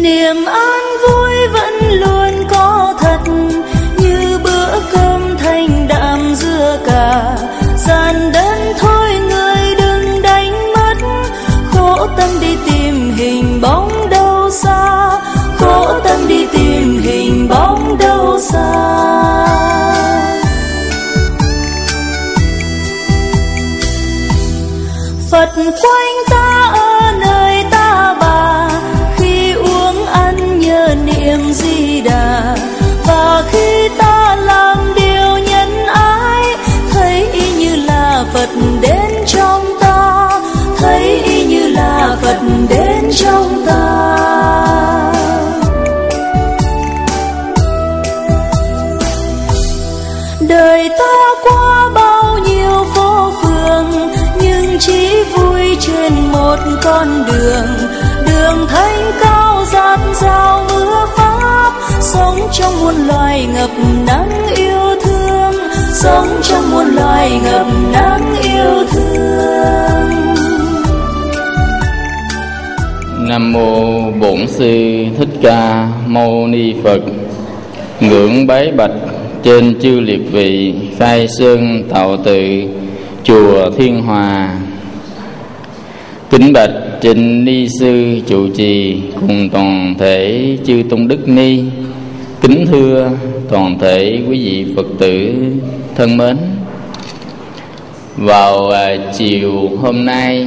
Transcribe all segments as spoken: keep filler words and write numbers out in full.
niềm an vui vẫn luôn có thật, như bữa cơm thanh đạm dưa cà. Giản đơn thôi người đừng đánh mất, khổ tâm đi tìm hình bóng đâu xa, khổ tâm đi tìm hình bóng đâu xa. Phật quanh ta ở nơi ta bà, khi uống ăn nhớ niệm Di Đà. Và khi ta làm điều nhân ái, thấy y như là Phật đến trong ta, thấy y như là Phật đến trong ta. Đời ta qua bao nhiêu phố phường, nhưng chỉ vui trên một con đường. Đường thanh cao dạt dào mưa pháp, sống trong muôn loài ngập nắng yêu thương, sống trong muôn loài ngập nắng yêu thương. Nam mô Bổn Sư Thích Ca Mâu Ni Phật. Ngưỡng bái bạch trên chư liệt vị, khai sơn tạo tự chùa Thiên Hòa. Kính bạch Trịnh Ni Sư trụ trì cùng toàn thể chư tôn đức ni. Kính thưa toàn thể quý vị Phật tử thân mến. Vào à, chiều hôm nay,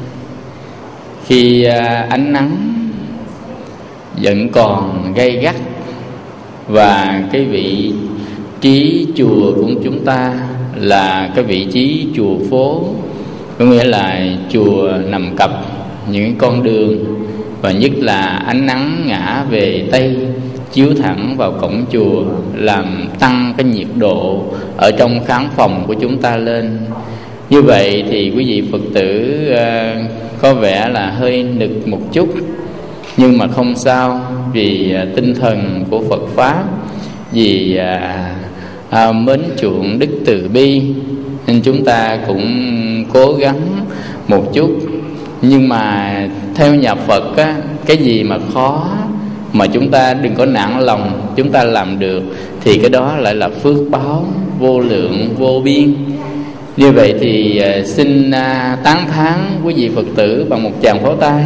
khi à, ánh nắng vẫn còn gay gắt và cái vị trí chùa của chúng ta là cái vị trí chùa phố, có nghĩa là chùa nằm cặp những con đường, và nhất là ánh nắng ngã về Tây chiếu thẳng vào cổng chùa, làm tăng cái nhiệt độ ở trong khán phòng của chúng ta lên. Như vậy thì quý vị Phật tử uh, có vẻ là hơi nực một chút, nhưng mà không sao, vì uh, tinh thần của Phật Pháp, vì uh, uh, mến chuộng đức từ bi, nên chúng ta cũng cố gắng một chút. Nhưng mà theo nhà Phật á, cái gì mà khó mà chúng ta đừng có nản lòng, chúng ta làm được thì cái đó lại là phước báo vô lượng vô biên. Như vậy thì uh, xin uh, tán thán quý vị Phật tử bằng một tràng pháo tay.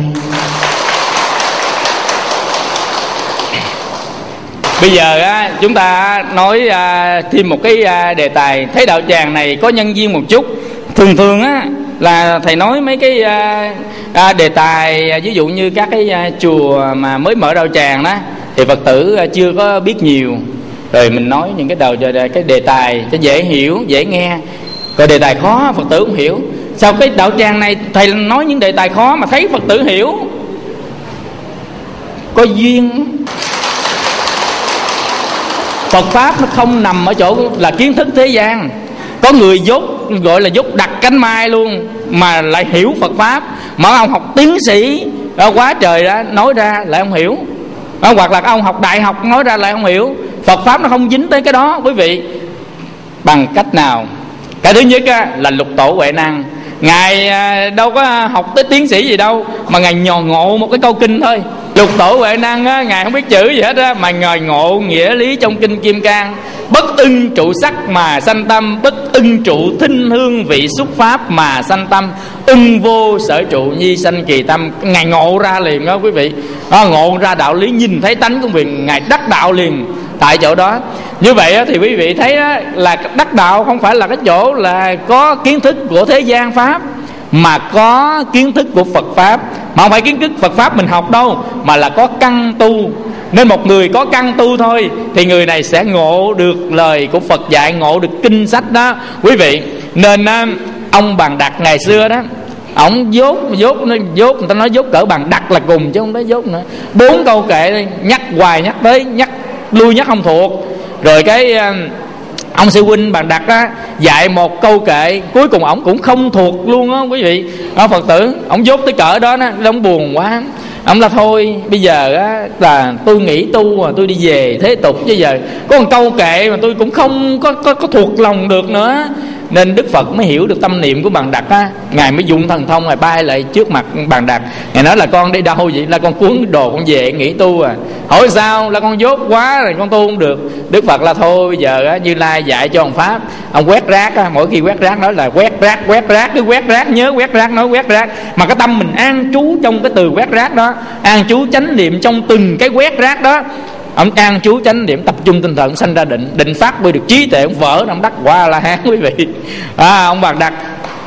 Bây giờ á, chúng ta nói à, thêm một cái à, đề tài. Thấy đạo tràng này có nhân duyên một chút. Thường thường á là thầy nói mấy cái à, à, đề tài à, ví dụ như các cái à, chùa mà mới mở đạo tràng đó thì Phật tử à, chưa có biết nhiều. Rồi mình nói những cái đầu cái đề tài cho dễ hiểu, dễ nghe. Rồi đề tài khó Phật tử cũng hiểu. Sao cái đạo tràng này thầy nói những đề tài khó mà thấy Phật tử hiểu? Có duyên. Phật Pháp nó không nằm ở chỗ là kiến thức thế gian. Có người dốt, gọi là dốt đặt cánh mai luôn, mà lại hiểu Phật Pháp. Mà ông học tiến sĩ quá trời ra nói ra lại không hiểu. Hoặc là ông học đại học nói ra lại không hiểu. Phật Pháp nó không dính tới cái đó quý vị. Bằng cách nào? Cái thứ nhất á, là lục tổ Huệ Năng. Ngài đâu có học tới tiến sĩ gì đâu, mà Ngài nhò ngộ một cái câu kinh thôi. Lục tổ Huệ Năng á, Ngài không biết chữ gì hết á, mà Ngài ngộ nghĩa lý trong kinh Kim Cang. Bất ưng trụ sắc mà sanh tâm, bất ưng trụ thinh hương vị xúc pháp mà sanh tâm, ưng vô sở trụ nhi sanh kỳ tâm. Ngài ngộ ra liền đó quý vị. Đó, ngộ ra đạo lý, nhìn thấy tánh của mình, Ngài đắc đạo liền tại chỗ đó. Như vậy á, thì quý vị thấy á, là đắc đạo không phải là cái chỗ là có kiến thức của thế gian pháp, mà có kiến thức của Phật Pháp. Mà không phải kiến thức Phật Pháp mình học đâu, mà là có căn tu. Nên một người có căn tu thôi thì người này sẽ ngộ được lời của Phật dạy, ngộ được kinh sách đó quý vị. Nên ông Bàn Đặt ngày xưa đó, ổng dốt dốt dốt người ta nói dốt cỡ Bàn Đặt là cùng chứ không nói dốt nữa. Bốn câu kệ nhắc hoài nhắc tới, nhắc lui nhắc không thuộc. Rồi cái ông sư huynh Bàn Đặt á, dạy một câu kệ, cuối cùng ổng cũng không thuộc luôn á quý vị. Đó, Phật tử ổng dốt tới cỡ đó đó, ông buồn quá. Ông là thôi bây giờ á, là tôi nghỉ tu mà tôi đi về thế tục, chứ giờ có một câu kệ mà tôi cũng không có, có, có thuộc lòng được nữa. Nên Đức Phật mới hiểu được tâm niệm của Bàn Đặc á, Ngài mới dùng thần thông, Ngài bay lại trước mặt Bàn Đặc. Ngài nói là con đi đâu vậy? Là con cuốn đồ con về nghỉ tu à. Hỏi sao? Là con dốt quá rồi con tu không được. Đức Phật là thôi bây giờ á, Như Lai dạy cho ông pháp, ông quét rác á, mỗi khi quét rác nói là quét rác, quét rác, cứ quét rác, nhớ quét rác, nói quét rác. Mà cái tâm mình an trú trong cái từ quét rác đó, an trú chánh niệm trong từng cái quét rác đó. Ông an trú chánh niệm, tập trung tinh thần, sanh ra định, định phát huy được trí tuệ, ông vỡ ông đắc quả A La Hán quý vị. À, ông Bàn Đặc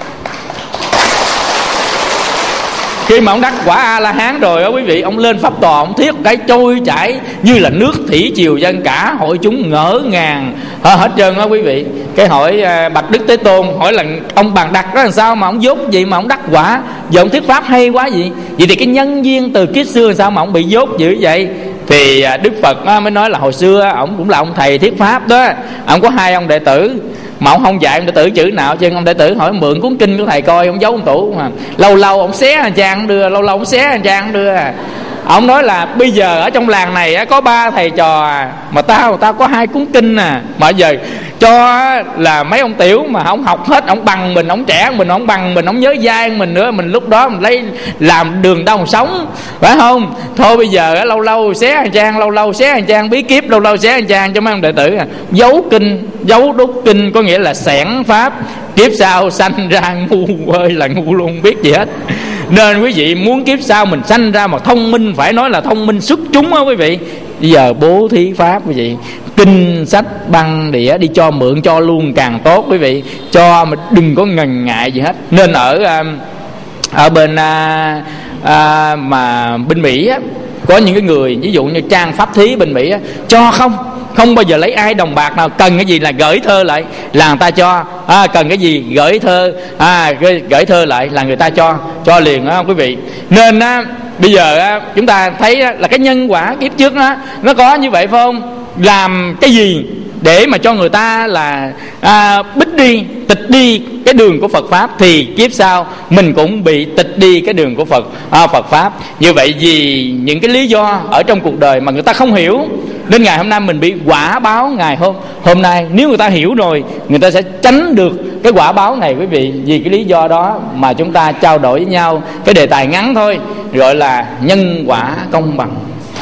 khi mà ông đắc quả A La Hán rồi á quý vị, ông lên pháp tòa, ông thuyết cái trôi chảy như là nước thủy triều dân, cả hội chúng ngỡ ngàng hết, hết trơn á quý vị. Cái hỏi bạch Đức Thế Tôn, hỏi là ông Bàn Đặc đó làm sao mà ông dốt gì mà ông đắc quả, giờ ông thuyết pháp hay quá gì. Vậy thì cái nhân duyên từ kiếp xưa làm sao mà ông bị dốt dữ vậy? Thì Đức Phật mới nói là hồi xưa ông cũng là ông thầy thuyết pháp đó, ông có hai ông đệ tử mà ông không dạy ông đệ tử chữ nào chứ. Ông đệ tử hỏi mượn cuốn kinh của thầy coi, ông giấu ông tủ mà lâu lâu ông xé một trang đưa, lâu lâu ông xé một trang đưa. Ông nói là bây giờ ở trong làng này có ba thầy trò mà tao tao có hai cuốn kinh à, mà giờ cho là mấy ông tiểu mà ông học hết, ông bằng mình, ông trẻ mình, ông bằng mình, ông nhớ dai mình nữa, mình lúc đó mình lấy làm đường đâu mà sống, phải không? Thôi bây giờ lâu lâu xé một trang, lâu lâu xé một trang bí kíp, lâu lâu xé một trang cho mấy ông đệ tử à. Giấu kinh, giấu đúc kinh có nghĩa là xẻn pháp, kiếp sau sanh ra ngu ơi là ngu luôn, không biết gì hết. Nên quý vị muốn kiếp sau mình sanh ra mà thông minh, phải nói là thông minh xuất chúng á quý vị. Bây giờ bố thí pháp quý vị, kinh sách băng đĩa đi cho mượn cho luôn càng tốt quý vị, cho mà đừng có ngần ngại gì hết. Nên ở ở bên à, à, mà bên Mỹ á, có những cái người ví dụ như trang pháp thí bên Mỹ á, cho không không bao giờ lấy ai đồng bạc nào, cần cái gì là gửi thơ lại là người ta cho, à, cần cái gì gửi thơ, à, gửi thơ lại là người ta cho cho liền đó quý vị. Nên á, bây giờ á, chúng ta thấy á, là cái nhân quả kiếp trước đó, nó có như vậy phải không? Làm cái gì để mà cho người ta là à, bích đi, tịch đi cái đường của Phật pháp, thì kiếp sau mình cũng bị tịch đi cái đường của Phật à, Phật pháp. Như vậy vì những cái lý do ở trong cuộc đời mà người ta không hiểu, nên ngày hôm nay mình bị quả báo ngày hôm hôm nay. Nếu người ta hiểu rồi, người ta sẽ tránh được cái quả báo này quý vị. Vì cái lý do đó mà chúng ta trao đổi với nhau cái đề tài ngắn thôi, gọi là nhân quả công bằng.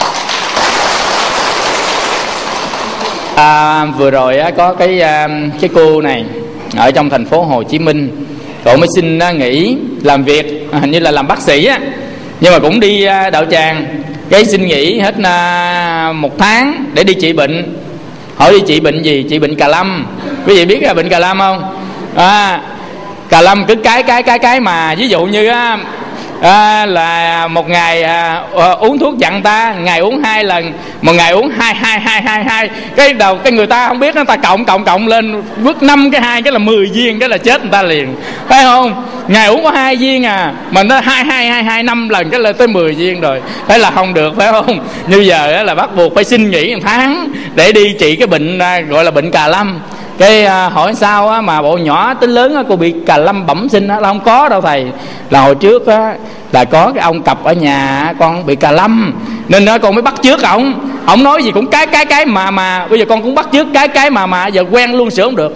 À, vừa rồi á, có cái cái cô này ở trong thành phố Hồ Chí Minh, cậu mới xin nghỉ làm việc, hình như là làm bác sĩ á, nhưng mà cũng đi đạo tràng, cái xin nghỉ hết một tháng để đi trị bệnh. Hỏi đi trị bệnh gì? Trị bệnh cà lâm. Quý vị biết là bệnh cà lâm không? À, cà lâm cứ cái cái cái cái mà ví dụ như á, à, là một ngày à, uống thuốc chặn ta, ngày uống hai lần, một ngày uống hai hai hai hai hai, cái đầu cái người ta không biết, nó ta cộng cộng cộng lên vứt năm cái hai cái là mười viên, cái là chết người ta liền, phải không? Ngày uống có hai viên à, mà nó hai hai hai hai năm lần cái lên tới mười viên rồi, thế là không được, phải không? Như giờ là bắt buộc phải xin nghỉ một tháng để đi trị cái bệnh à, gọi là bệnh cà lâm. Cái à, hỏi sao á, mà bộ nhỏ tới lớn á, cô bị cà lâm bẩm sinh á? Là không có đâu thầy, là hồi trước á là có cái ông cặp ở nhà con bị cà lâm, nên đó con mới bắt chước ổng. Ổng nói gì cũng cái cái cái mà mà bây giờ con cũng bắt chước cái cái mà mà giờ quen luôn, sửa không được.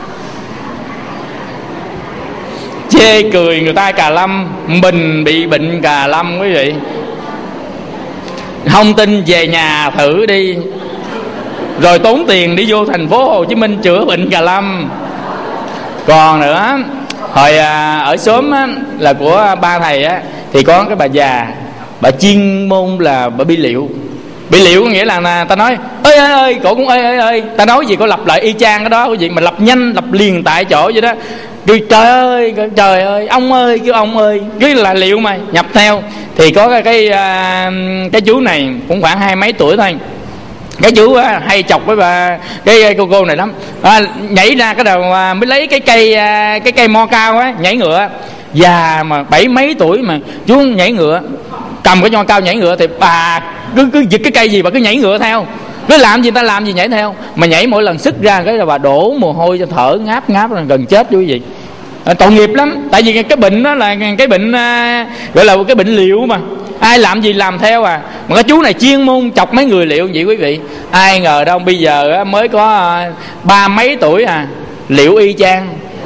Chê cười người ta cà lâm, mình bị bệnh cà lâm quý vị. Không tin về nhà thử đi, rồi tốn tiền đi vô thành phố Hồ Chí Minh chữa bệnh cà lâm. Còn nữa, hồi à, ở xóm á, là của ba thầy á, thì có cái bà già, bà chuyên môn là bà bi liệu. Bi liệu có nghĩa là, là ta nói ơi ơi ơi, cổ cũng ơi ơi ơi, ta nói gì có lặp lại y chang cái đó quý vị, mà lặp nhanh, lặp liền tại chỗ vậy đó. Cứ trời ơi, trời ơi, ông ơi, kêu ông ơi, cứ là liệu mà nhập theo. Thì có cái cái, cái chú này cũng khoảng hai mấy tuổi thôi. Cái chú á, hay chọc với bà cái cô cô này lắm, à, nhảy ra cái đầu à, mới lấy cái cây à, cái cây mo cao á, nhảy ngựa. Già mà bảy mấy tuổi mà chú nhảy ngựa, cầm cái nho cao nhảy ngựa, thì bà cứ cứ giật cái cây gì bà cứ nhảy ngựa theo, cứ làm gì ta làm gì nhảy theo. Mà nhảy mỗi lần sức ra cái là bà đổ mồ hôi cho thở ngáp ngáp là gần chết quý vị. À, tội nghiệp lắm, tại vì cái bệnh đó là cái bệnh à, gọi là cái bệnh liệu mà ai làm gì làm theo à. Mà cái chú này chuyên môn chọc mấy người liệu vậy quý vị. Ai ngờ đâu bây giờ mới có ba mấy tuổi à, liệu y chang.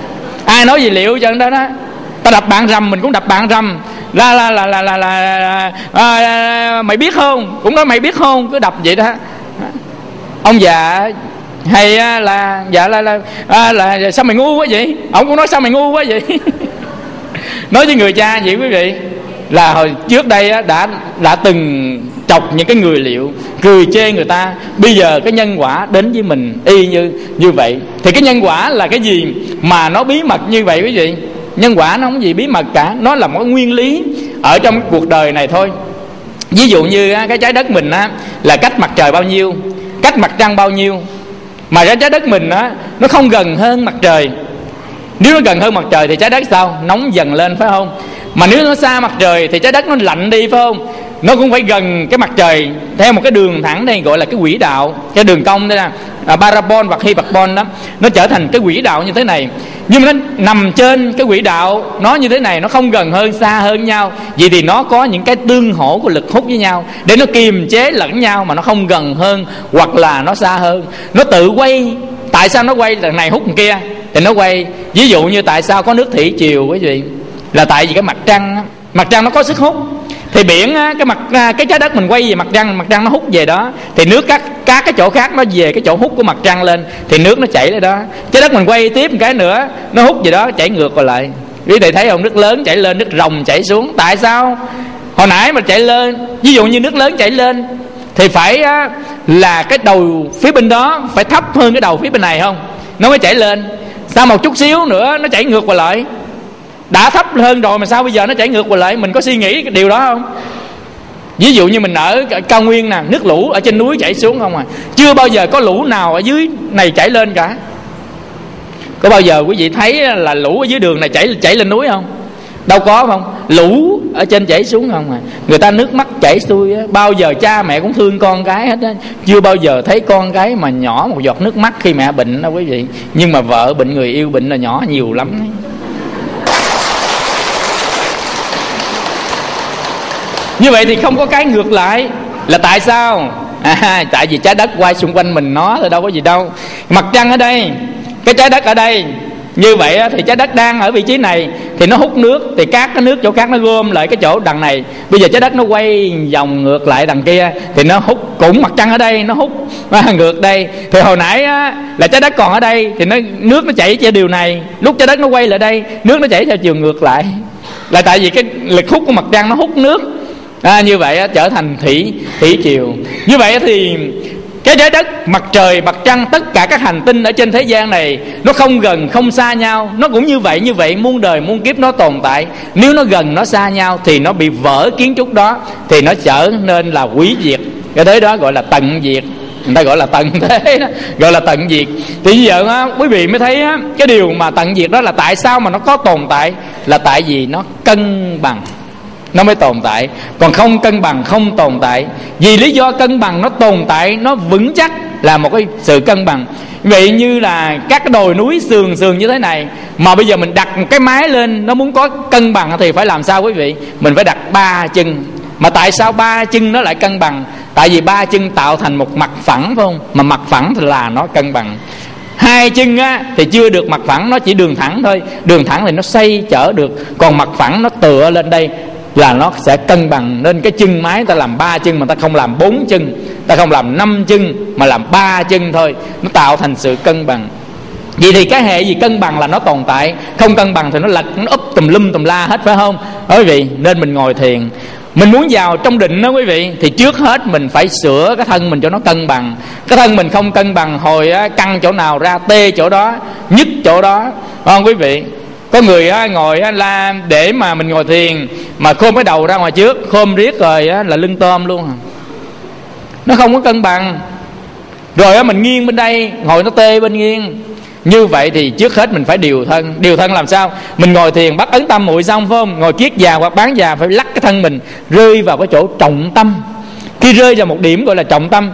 Ai nói gì liệu cho đó đó. Ta đập bạn rầm mình cũng đập bạn rầm. La la la la la, la, la à, à, mày biết không, cũng nói mày biết không, cứ đập vậy đó. Ông già hay là dạ là là, à, là sao mày ngu quá vậy, ông cũng nói sao mày ngu quá vậy. Nói với người cha vậy quý vị, là hồi trước đây đã đã từng chọc những cái người liệu, cười chê người ta. Bây giờ cái nhân quả đến với mình y như như vậy. Thì cái nhân quả là cái gì mà nó bí mật như vậy quý vị? Nhân quả nó không gì bí mật cả, nó là một nguyên lý ở trong cuộc đời này thôi. Ví dụ như cái trái đất mình á, là cách mặt trời bao nhiêu, cách mặt trăng bao nhiêu, mà cái trái đất mình á, nó không gần hơn mặt trời. Nếu nó gần hơn mặt trời thì trái đất sao? Nóng dần lên phải không? Mà nếu nó xa mặt trời thì trái đất nó lạnh đi phải không? Nó cũng phải gần cái mặt trời theo một cái đường thẳng đây, gọi là cái quỹ đạo, cái đường cong đây nè, à, parabol hoặc hyperbol đó. Nó trở thành cái quỹ đạo như thế này. Nhưng mà nó nằm trên cái quỹ đạo nó như thế này, nó không gần hơn xa hơn nhau. Vậy thì nó có những cái tương hỗ của lực hút với nhau để nó kiềm chế lẫn nhau, mà nó không gần hơn hoặc là nó xa hơn. Nó tự quay. Tại sao nó quay lần này hút lần kia thì nó quay? Ví dụ như tại sao có nước thủy triều quý vị, là tại vì cái mặt trăng, mặt trăng nó có sức hút. Thì biển cái mặt cái trái đất mình quay về mặt trăng, mặt trăng nó hút về đó, thì nước các các cái chỗ khác nó về cái chỗ hút của mặt trăng lên, thì nước nó chảy lên đó. Trái đất mình quay tiếp một cái nữa, nó hút về đó, chảy ngược lại. Quý vị thấy không? Nước lớn chảy lên, nước ròng chảy xuống. Tại sao? Hồi nãy mà chạy lên, ví dụ như nước lớn chảy lên thì phải là cái đầu phía bên đó phải thấp hơn cái đầu phía bên này không, nó mới chảy lên. Sao một chút xíu nữa nó chảy ngược qua lại? Đã thấp hơn rồi mà sao bây giờ nó chảy ngược qua lại? Mình có suy nghĩ cái điều đó không? Ví dụ như mình ở cao nguyên nè, nước lũ ở trên núi chảy xuống không à, chưa bao giờ có lũ nào ở dưới này chảy lên cả. Có bao giờ quý vị thấy là lũ ở dưới đường này chảy chảy lên núi không? Đâu có không? Lũ ở trên chảy xuống không à. Người ta nước mắt chảy xuôi á. Bao giờ cha mẹ cũng thương con cái hết á. Chưa bao giờ thấy con cái mà nhỏ một giọt nước mắt khi mẹ bệnh đâu quý vị. Nhưng mà vợ bệnh, người yêu bệnh là nhỏ nhiều lắm ấy. Như vậy thì không có cái ngược lại. Là tại sao? À, tại vì trái đất quay xung quanh mình nó thôi, đâu có gì đâu. Mặt trăng ở đây, cái trái đất ở đây. Như vậy thì trái đất đang ở vị trí này thì nó hút nước, thì các cái nước chỗ khác nó gom lại cái chỗ đằng này. Bây giờ trái đất nó quay vòng ngược lại đằng kia thì nó hút, cũng mặt trăng ở đây nó hút ngược đây. Thì hồi nãy á, là trái đất còn ở đây thì nó nước nó chảy theo điều này, lúc trái đất nó quay lại đây nước nó chảy theo chiều ngược lại. Là tại vì cái lực hút của mặt trăng nó hút nước. À, như vậy á, trở thành thủy thủy triều. Như vậy thì cái trái đất, mặt trời, mặt trăng, tất cả các hành tinh ở trên thế gian này nó không gần không xa nhau. Nó cũng như vậy, như vậy muôn đời muôn kiếp nó tồn tại. Nếu nó gần nó xa nhau thì nó bị vỡ kiến trúc đó, thì nó trở nên là hủy diệt. Cái thế đó gọi là tận diệt. Người ta gọi là tận thế đó, gọi là tận diệt. Thì bây giờ á, quý vị mới thấy á, cái điều mà tận diệt đó là tại sao mà nó có tồn tại. Là tại vì nó cân bằng nó mới tồn tại, còn không cân bằng không tồn tại. Vì lý do cân bằng nó tồn tại, nó vững chắc là một cái sự cân bằng. Vậy như là các cái đồi núi sườn sườn như thế này, mà bây giờ mình đặt một cái mái lên, nó muốn có cân bằng thì phải làm sao quý vị? Mình phải đặt ba chân. Mà tại sao ba chân nó lại cân bằng? Tại vì ba chân tạo thành một mặt phẳng phải không? Mà mặt phẳng thì là nó cân bằng. Hai chân á, thì chưa được mặt phẳng, nó chỉ đường thẳng thôi. Đường thẳng thì nó xoay trở được, còn mặt phẳng nó tựa lên đây là nó sẽ cân bằng. Nên cái chân máy ta làm ba chân mà ta không làm bốn chân, ta không làm năm chân mà làm ba chân thôi, nó tạo thành sự cân bằng. Vậy thì cái hệ gì cân bằng là nó tồn tại, không cân bằng thì nó lật, nó úp tùm lum tùm la hết phải không? Quý vị, nên mình ngồi thiền, mình muốn vào trong định đó quý vị, thì trước hết mình phải sửa cái thân mình cho nó cân bằng. Cái thân mình không cân bằng, hồi căng chỗ nào ra tê chỗ đó, nhức chỗ đó, phải không quý vị? Có người á, ngồi á, la để mà mình ngồi thiền mà khom cái đầu ra ngoài trước, khom riết rồi á, là lưng tôm luôn à. Nó không có cân bằng. Rồi á, mình nghiêng bên đây, ngồi nó tê bên nghiêng. Như vậy thì trước hết mình phải điều thân. Điều thân làm sao? Mình ngồi thiền bắt ấn tâm muội xong phải không? Ngồi kiết già hoặc bán già phải lắc cái thân mình rơi vào cái chỗ trọng tâm. Khi rơi vào một điểm gọi là trọng tâm,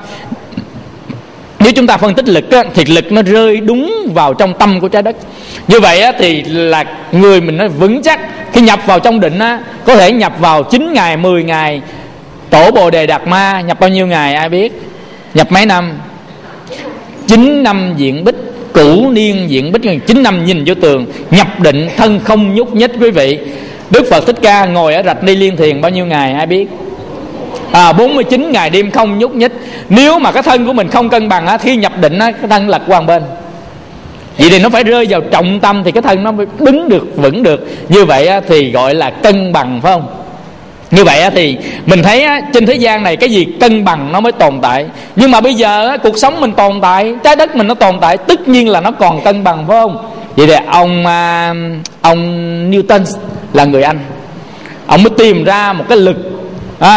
nếu chúng ta phân tích lực á, thì lực nó rơi đúng vào trong tâm của trái đất. Như vậy á, thì là người mình nó vững chắc. Khi nhập vào trong định á, có thể nhập vào chín ngày, mười ngày. Tổ Bồ Đề Đạt Ma nhập bao nhiêu ngày ai biết? Nhập mấy năm? chín năm diện bích. cửu niên diện bích, chín năm nhìn vô tường, nhập định thân không nhúc nhích. Quý vị, Đức Phật Thích Ca ngồi ở rạch Ni Liên Thiền bao nhiêu ngày ai biết? À, bốn mươi chín ngày đêm không nhúc nhích. Nếu mà cái thân của mình không cân bằng á, khi nhập định á, cái thân lật qua một bên. Vậy thì nó phải rơi vào trọng tâm thì cái thân nó mới đứng được, vững được. Như vậy á, thì gọi là cân bằng, phải không? Như vậy á, thì mình thấy á, trên thế gian này cái gì cân bằng nó mới tồn tại. Nhưng mà bây giờ á, cuộc sống mình tồn tại, trái đất mình nó tồn tại, tất nhiên là nó còn cân bằng, phải không? Vậy thì ông à, ông Newton là người Anh, ông mới tìm ra một cái lực à,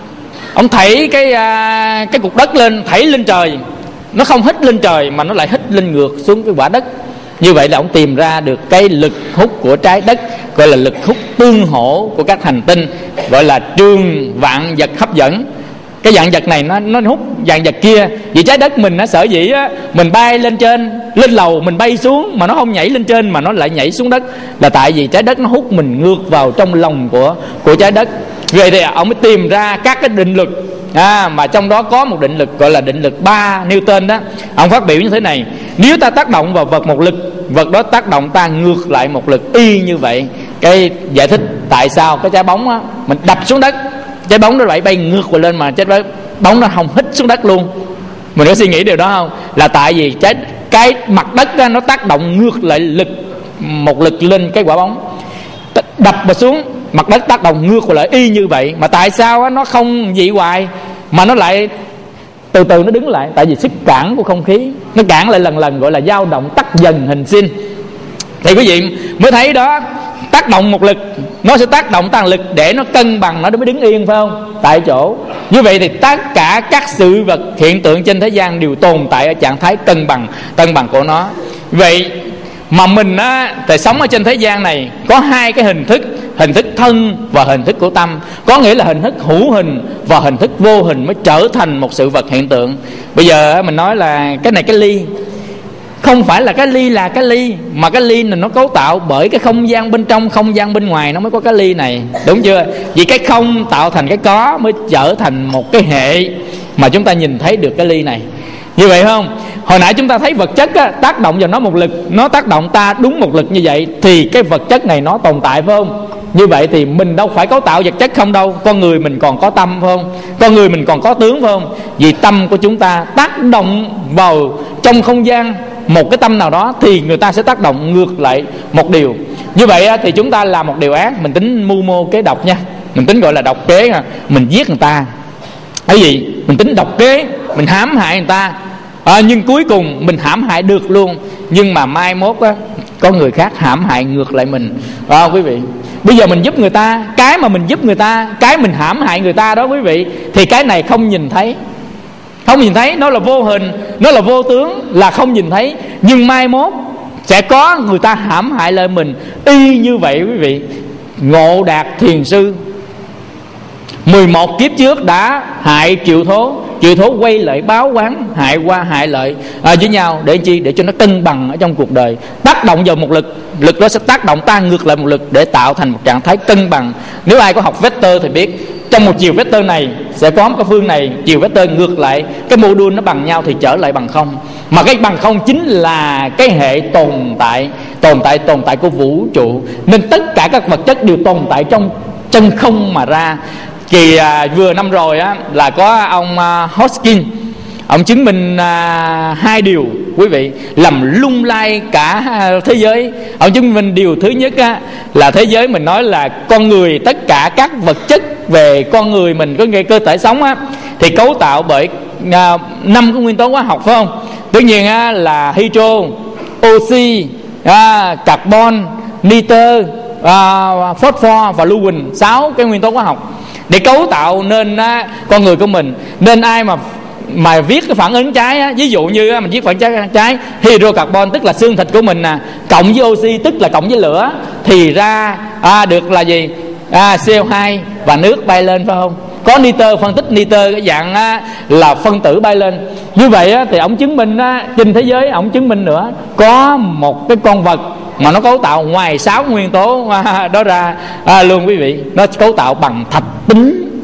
ông thảy cái à, cái cục đất lên, thảy lên trời, nó không hít lên trời mà nó lại hít lên ngược xuống cái quả đất. Như vậy là ông tìm ra được cái lực hút của trái đất, gọi là lực hút tương hỗ của các hành tinh, gọi là trường vạn vật hấp dẫn. Cái dạng vật này nó nó hút dạng vật kia. Vì trái đất mình nó sở dĩ á, mình bay lên trên, lên lầu mình bay xuống mà nó không nhảy lên trên mà nó lại nhảy xuống đất, là tại vì trái đất nó hút mình ngược vào trong lòng của của trái đất. Vậy thì ông mới tìm ra các cái định lực à, mà trong đó có một định lực gọi là định lực ba Newton đó. Ông phát biểu như thế này: nếu ta tác động vào vật một lực, vật đó tác động ta ngược lại một lực y như vậy. Cái giải thích tại sao cái trái bóng á, mình đập xuống đất, trái bóng nó lại bay ngược lên mà trái bóng nó không hít xuống đất luôn. Mình có suy nghĩ điều đó không? Là tại vì trái cái mặt đất á, nó tác động ngược lại lực, một lực lên cái quả bóng, đập mà xuống mặt đất tác động ngược lại y như vậy. Mà tại sao á, nó không vậy hoài mà nó lại từ từ nó đứng lại? Tại vì sức cản của không khí nó cản lại lần lần, gọi là dao động tắc dần hình sin. Thì quý vị mới thấy đó, tác động một lực nó sẽ tác động tăng lực để nó cân bằng, nó mới đứng yên, phải không? Tại chỗ. Như vậy thì tất cả các sự vật hiện tượng trên thế gian đều tồn tại ở trạng thái cân bằng, cân bằng của nó. Vậy mà mình á, thì sống ở trên thế gian này có hai cái hình thức, hình thức thân và hình thức của tâm. Có nghĩa là hình thức hữu hình và hình thức vô hình mới trở thành một sự vật hiện tượng. Bây giờ mình nói là cái này cái ly, không phải là cái ly là cái ly, mà cái ly này nó cấu tạo bởi cái không gian bên trong, không gian bên ngoài nó mới có cái ly này, đúng chưa? Vì cái không tạo thành cái có mới trở thành một cái hệ mà chúng ta nhìn thấy được cái ly này. Như vậy không? Hồi nãy chúng ta thấy vật chất á, tác động vào nó một lực, nó tác động ta đúng một lực như vậy thì cái vật chất này nó tồn tại, phải không? Như vậy thì mình đâu phải cấu tạo vật chất không đâu. Con người mình còn có tâm, phải không? Con người mình còn có tướng, phải không? Vì tâm của chúng ta tác động vào trong không gian một cái tâm nào đó thì người ta sẽ tác động ngược lại một điều. Như vậy thì chúng ta làm một điều ác, mình tính mưu mô kế độc nha, mình tính gọi là độc kế, mình giết người ta. Cái gì? Mình tính độc kế, mình hãm hại người ta à, nhưng cuối cùng mình hãm hại được luôn. Nhưng mà mai mốt á, có người khác hãm hại ngược lại mình à, quý vị. Bây giờ mình giúp người ta, cái mà mình giúp người ta, cái mình hãm hại người ta đó quý vị, thì cái này không nhìn thấy, không nhìn thấy, nó là vô hình, nó là vô tướng, là không nhìn thấy. Nhưng mai mốt sẽ có người ta hãm hại lại mình y như vậy quý vị. Ngộ Đạt Thiền Sư mười một kiếp trước đã hại Triệu Thố, Triệu Thố quay lại báo oán, hại qua hại lại à, với nhau để chi? Để cho nó cân bằng ở trong cuộc đời. Tác động vào một lực, lực đó sẽ tác động ta ngược lại một lực để tạo thành một trạng thái cân bằng. Nếu ai có học vector thì biết, trong một chiều vector này sẽ có một cái phương này, chiều vector ngược lại, cái mô đun nó bằng nhau thì trở lại bằng không. Mà cái bằng không chính là cái hệ tồn tại, tồn tại tồn tại của vũ trụ. Nên tất cả các vật chất đều tồn tại trong chân không mà ra. Kỳ à, vừa năm rồi á, là có ông à, Hoskin, ông chứng minh à, hai điều quý vị, làm lung lay cả thế giới. Ông chứng minh điều thứ nhất á, là thế giới mình nói là con người, tất cả các vật chất về con người mình, có nghĩa cơ thể sống á, thì cấu tạo bởi à, năm cái nguyên tố hóa học, phải không? Tất nhiên á, là hydro, oxy, à, carbon, nitơ, à, phosphor và lưu huỳnh, sáu cái nguyên tố hóa học để cấu tạo nên á, con người của mình. Nên ai mà mà viết cái phản ứng trái á, ví dụ như á, mình viết phản ứng trái hydrocarbon tức là xương thịt của mình nè, cộng với oxy tức là cộng với lửa, thì ra à, được là gì? À, xê o hai và nước bay lên, phải không? Có nitơ, phân tích nitơ cái dạng á, là phân tử bay lên. Như vậy á, thì ông chứng minh á, trên thế giới ông chứng minh nữa có một cái con vật mà nó cấu tạo ngoài sáu nguyên tố à, đó ra à, luôn quý vị, nó cấu tạo bằng thạch tính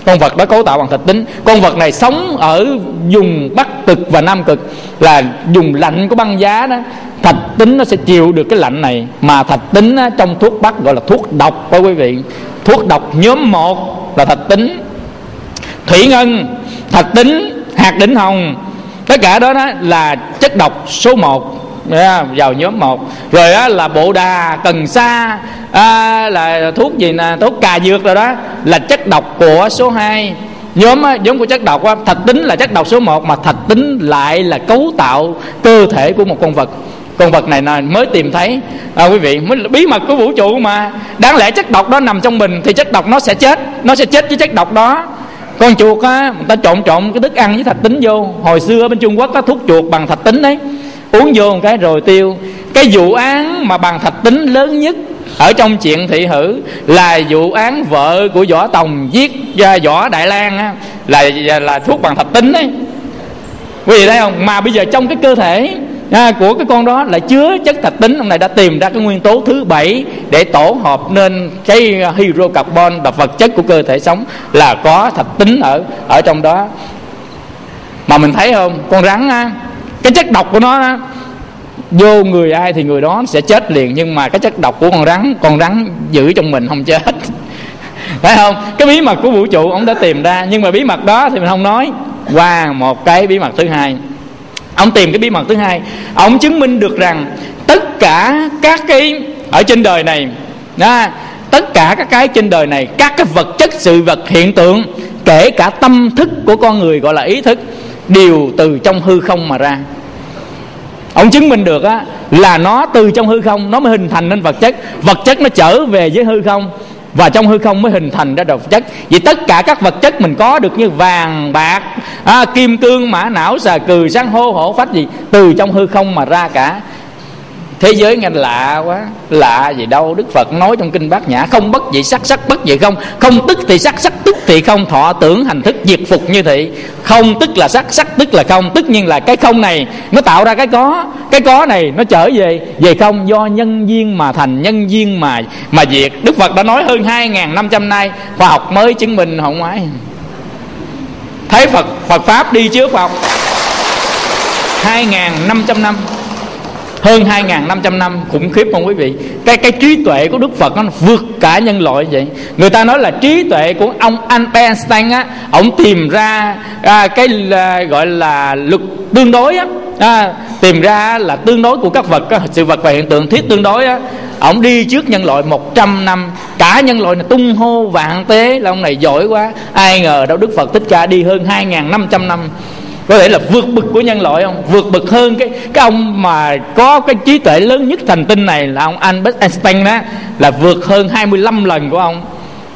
Con vật đó cấu tạo bằng thạch tín. Con vật này sống ở vùng Bắc Cực và Nam Cực, là vùng lạnh của băng giá đó. Thạch tín nó sẽ chịu được cái lạnh này. Mà thạch tín á, trong thuốc Bắc gọi là thuốc độc đó quý vị. Thuốc độc nhóm một là thạch tín. Thủy ngân, thạch tín, hạt đỉnh hồng, tất cả đó, đó là chất độc số một, vào nhóm một. Rồi đó là bộ đà, cần sa, à, là thuốc gì nè, thuốc cà dược rồi đó, là chất độc của số hai. Nhóm nhóm của chất độc á, thạch tín là chất độc số một, mà thạch tín lại là cấu tạo cơ thể của một con vật. Con vật này mới tìm thấy, à, quý vị, mới bí mật của vũ trụ mà. Đáng lẽ chất độc đó nằm trong mình thì chất độc nó sẽ chết, nó sẽ chết với chất độc đó. Con chuột á, người ta trộn trộn cái thức ăn với thạch tín vô. Hồi xưa ở bên Trung Quốc có thuốc chuột bằng thạch tín đấy, uống vô một cái rồi tiêu. Cái vụ án mà bằng thạch tín lớn nhất ở trong chuyện thị hử là vụ án vợ của Võ Tòng giết Võ Đại Lang á, là là thuốc bằng thạch tín đấy, quý vị thấy không? Mà bây giờ trong cái cơ thể à, của cái con đó lại chứa chất thạch tín. Ông này đã tìm ra cái nguyên tố thứ bảy để tổ hợp nên cái hydrocarbon, là vật chất của cơ thể sống, là có thạch tín ở ở trong đó. Mà mình thấy không, con rắn á, cái chất độc của nó á, vô người ai thì người đó sẽ chết liền. Nhưng mà cái chất độc của con rắn, con rắn giữ trong mình không chết. Phải không? Cái bí mật của vũ trụ ông đã tìm ra. Nhưng mà bí mật đó thì mình không nói. Qua một cái bí mật thứ hai, ông tìm cái bí mật thứ hai, ông chứng minh được rằng tất cả các cái ở trên đời này đó, tất cả các cái trên đời này, các cái vật chất, sự vật, hiện tượng, kể cả tâm thức của con người gọi là ý thức, đều từ trong hư không mà ra. Ông chứng minh được á, là nó từ trong hư không nó mới hình thành nên vật chất. Vật chất nó trở về với hư không, và trong hư không mới hình thành ra vật chất. Vì tất cả các vật chất mình có được như vàng, bạc, à, kim cương, mã não, xà cừ, san hô, hổ phách gì, từ trong hư không mà ra cả. Thế giới nghe lạ quá. Lạ gì đâu, Đức Phật nói trong kinh Bát Nhã: không bất dị sắc, sắc bất dị không. Không tức thì sắc, sắc tức thì không. Thọ tưởng hành thức diệt phục như thị. Không tức là sắc, sắc tức là không. Tất nhiên là cái không này nó tạo ra cái có. Cái có này nó trở về về không, do nhân duyên mà thành, nhân duyên mà mà diệt. Đức Phật đã nói hơn hai nghìn năm trăm năm nay, khoa học mới chứng minh không ngoái. Thấy Phật Phật Pháp đi trước khoa học hai nghìn năm trăm năm, hơn hai nghìn năm trăm năm, khủng khiếp không quý vị? Cái cái trí tuệ của Đức Phật nó vượt cả nhân loại vậy. Người ta nói là trí tuệ của ông Albert Einstein á, ông tìm ra à, cái là, gọi là luật tương đối á, à, tìm ra là tương đối của các vật, các sự vật và hiện tượng, thiết tương đối á. Ông đi trước nhân loại một trăm năm. Cả nhân loại này tung hô vạn tế là ông này giỏi quá. Ai ngờ đâu Đức Phật Thích Ca đi hơn hai nghìn năm trăm năm. Có thể là vượt bực của nhân loại không? Vượt bực hơn cái cái ông mà có cái trí tuệ lớn nhất thành tinh này là ông Albert Einstein đó, là vượt hơn hai mươi lăm lần của ông,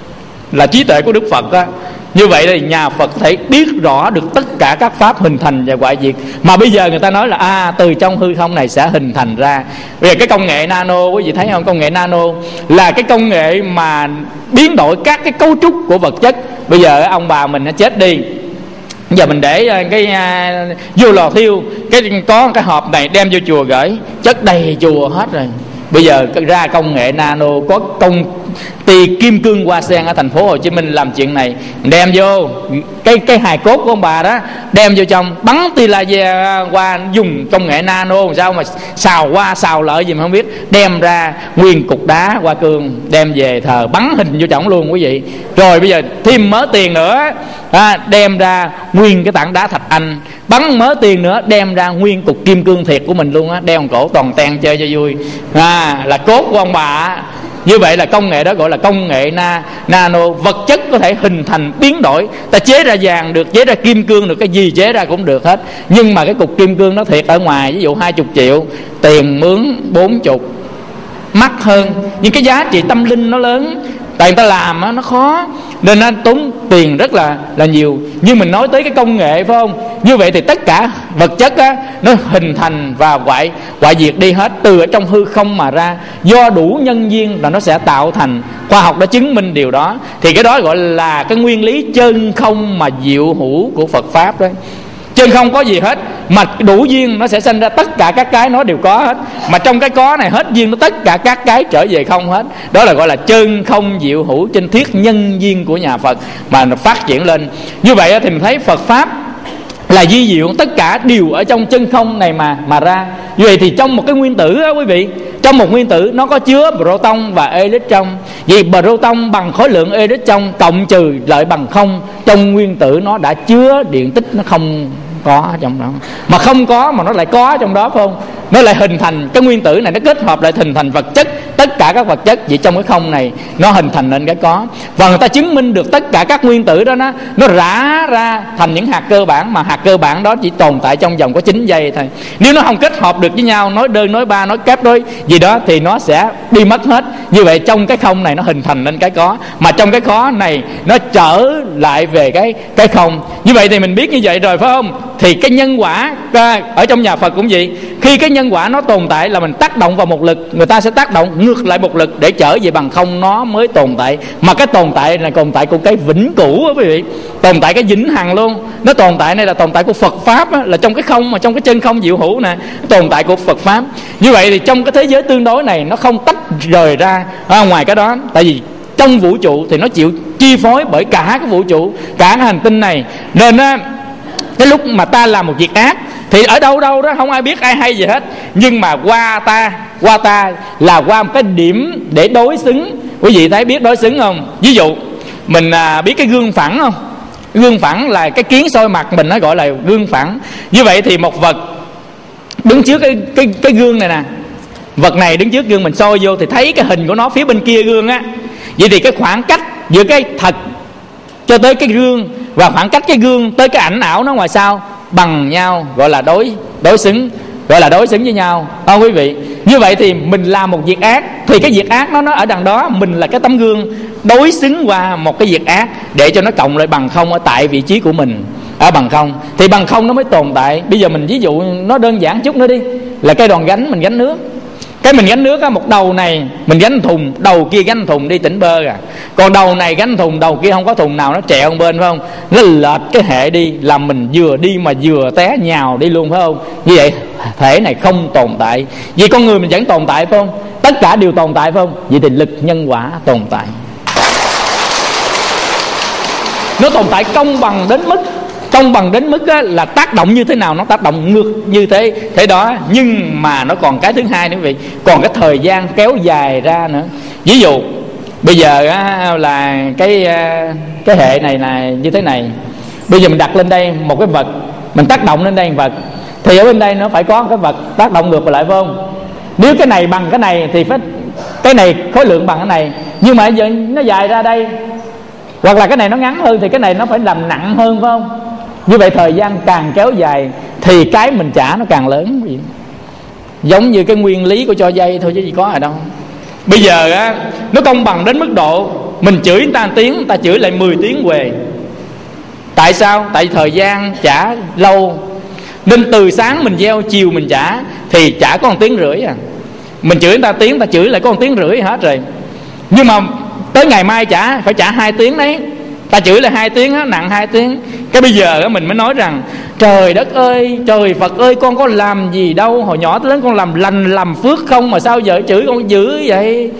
là trí tuệ của Đức Phật đó. Như vậy thì nhà Phật có thể biết rõ được tất cả các pháp hình thành và hoại diệt. Mà bây giờ người ta nói là à, từ trong hư không này sẽ hình thành ra. Bây giờ cái công nghệ nano, quý vị thấy không? Công nghệ nano là cái công nghệ mà biến đổi các cái cấu trúc của vật chất. Bây giờ ông bà mình nó chết đi, giờ mình để cái uh, vô lò thiêu, cái có cái hộp này đem vô chùa gửi, chất đầy chùa hết rồi. Bây giờ ra công nghệ nano, có công ty Kim Cương Hoa Sen ở thành phố Hồ Chí Minh làm chuyện này, đem vô cái cái hài cốt của ông bà đó, đem vô trong, bắn tia laser qua, dùng công nghệ nano làm sao mà xào qua xào lợi gì mà không biết, đem ra nguyên cục đá hoa cương, đem về thờ, bắn hình vô trọng luôn quý vị. Rồi bây giờ thêm mớ tiền nữa, à, đem ra nguyên cái tảng đá thạch anh, bắn mớ tiền nữa, đem ra nguyên cục kim cương thiệt của mình luôn á, đeo cổ toàn ten chơi cho vui, à, là cốt của ông bà. Như vậy là công nghệ đó gọi là công nghệ na, nano. Vật chất có thể hình thành biến đổi. Ta chế ra vàng được, chế ra kim cương được, cái gì chế ra cũng được hết. Nhưng mà cái cục kim cương nó thiệt ở ngoài, ví dụ hai mươi triệu, tiền mướn bốn mươi, mắc hơn. Nhưng cái giá trị tâm linh nó lớn, tại người ta làm á, nó khó, nên nó tốn tiền rất là là nhiều. Nhưng mình nói tới cái công nghệ, phải không? Như vậy thì tất cả vật chất á, nó hình thành và hoại hoại diệt đi hết, từ ở trong hư không mà ra, do đủ nhân duyên là nó sẽ tạo thành. Khoa học đã chứng minh điều đó. Thì cái đó gọi là cái nguyên lý chân không mà diệu hữu của Phật Pháp đấy. chân không có gì hết, mà đủ duyên nó sẽ sinh ra tất cả các cái nó đều có hết. Mà trong cái có này hết duyên nó tất cả các cái trở về không hết. Đó là gọi là chân không diệu hữu trên thuyết nhân duyên của nhà Phật mà nó phát triển lên. Như vậy thì mình thấy Phật pháp là di diệu, tất cả đều ở trong chân không này mà mà ra. Như vậy thì trong một cái nguyên tử đó quý vị, trong một nguyên tử nó có chứa proton và electron. Vì proton bằng khối lượng electron cộng trừ lại bằng không, trong nguyên tử nó đã chứa điện tích nó không có trong đó. Mà không có mà nó lại có trong đó, phải không? Nó lại hình thành cái nguyên tử này, nó kết hợp lại hình thành vật chất. Tất cả các vật chất gì trong cái không này nó hình thành nên cái có. Và người ta chứng minh được tất cả các nguyên tử đó nó, nó rã ra thành những hạt cơ bản, mà hạt cơ bản đó chỉ tồn tại trong vòng có chín giây thôi. Nếu nó không kết hợp được với nhau, nói đơn nói ba nói kép nói gì đó thì nó sẽ đi mất hết. Như vậy trong cái không này nó hình thành nên cái có, mà trong cái có này nó trở lại về cái cái không. Như vậy thì mình biết như vậy rồi, phải không? Thì cái nhân quả ở trong nhà Phật cũng vậy. Khi cái nhân quả nó tồn tại là mình tác động vào một lực, người ta sẽ tác động ngược lại một lực để trở về bằng không, nó mới tồn tại. Mà cái tồn tại là tồn tại của cái vĩnh cửu đó quý vị, tồn tại cái vĩnh hằng luôn. Nó tồn tại này là tồn tại của Phật pháp á, là trong cái không, mà trong cái chân không diệu hữu nè, tồn tại của Phật pháp. Như vậy thì trong cái thế giới tương đối này nó không tách rời ra à, ngoài cái đó. Tại vì trong vũ trụ thì nó chịu chi phối bởi cả cái vũ trụ, cả cái hành tinh này. Nên á, cái lúc mà ta làm một việc ác thì ở đâu đâu đó không ai biết, ai hay gì hết, nhưng mà qua ta qua ta là qua một cái điểm để đối xứng. Quý vị thấy biết đối xứng không? Ví dụ mình à, biết cái gương phẳng không? Gương phẳng là cái kiến soi mặt mình, nó gọi là gương phẳng. Như vậy thì một vật đứng trước cái cái cái gương này nè, vật này đứng trước gương mình soi vô thì thấy cái hình của nó phía bên kia gương á. Vậy thì cái khoảng cách giữa cái thật cho tới cái gương và khoảng cách cái gương tới cái ảnh ảo nó ngoài sau bằng nhau, gọi là đối đối xứng, gọi là đối xứng với nhau, không quý vị? Như vậy thì mình làm một việc ác thì cái việc ác nó nó ở đằng đó, mình là cái tấm gương đối xứng qua một cái việc ác để cho nó cộng lại bằng không ở tại vị trí của mình ở bằng không, thì bằng không nó mới tồn tại. Bây giờ mình ví dụ nó đơn giản chút nữa đi, là cái đòn gánh mình gánh nước. Cái mình gánh nước á, một đầu này mình gánh thùng, đầu kia gánh thùng đi tỉnh bơ à. Còn đầu này gánh thùng, đầu kia không có thùng nào, nó trẹo bên phải không? Nó lệch cái hệ đi, làm mình vừa đi mà vừa té nhào đi luôn, phải không? Như vậy thể này không tồn tại. Vì con người mình vẫn tồn tại, phải không? Tất cả đều tồn tại, phải không? Vậy thì lực nhân quả tồn tại. Nó tồn tại công bằng đến mức công bằng đến mức á, là tác động như thế nào nó tác động ngược như thế thế đó. Nhưng mà nó còn cái thứ hai nữa quý vị, còn cái thời gian kéo dài ra nữa. Ví dụ bây giờ á, là cái cái hệ này là như thế này. Bây giờ mình đặt lên đây một cái vật, mình tác động lên đây một vật, thì ở bên đây nó phải có cái vật tác động ngược lại, phải không? Nếu cái này bằng cái này thì phải cái này khối lượng bằng cái này, nhưng mà giờ nó dài ra đây, hoặc là cái này nó ngắn hơn thì cái này nó phải làm nặng hơn, phải không? Như vậy thời gian càng kéo dài thì cái mình trả nó càng lớn. Giống như cái nguyên lý của cho dây thôi chứ gì có ở đâu. Bây giờ á, nó công bằng đến mức độ mình chửi người ta một tiếng, người ta chửi lại mười tiếng về. Tại sao? Tại thời gian trả lâu, nên từ sáng mình gieo chiều mình trả thì trả có một tiếng rưỡi à. Mình chửi người ta tiếng, người ta chửi lại có một tiếng rưỡi hết rồi. Nhưng mà tới ngày mai trả phải trả hai tiếng đấy. Ta chửi là hai tiếng á, nặng hai tiếng. Cái bây giờ á, mình mới nói rằng trời đất ơi, trời Phật ơi, con có làm gì đâu, hồi nhỏ tới lớn con làm lành làm phước không, mà sao giờ chửi con dữ vậy?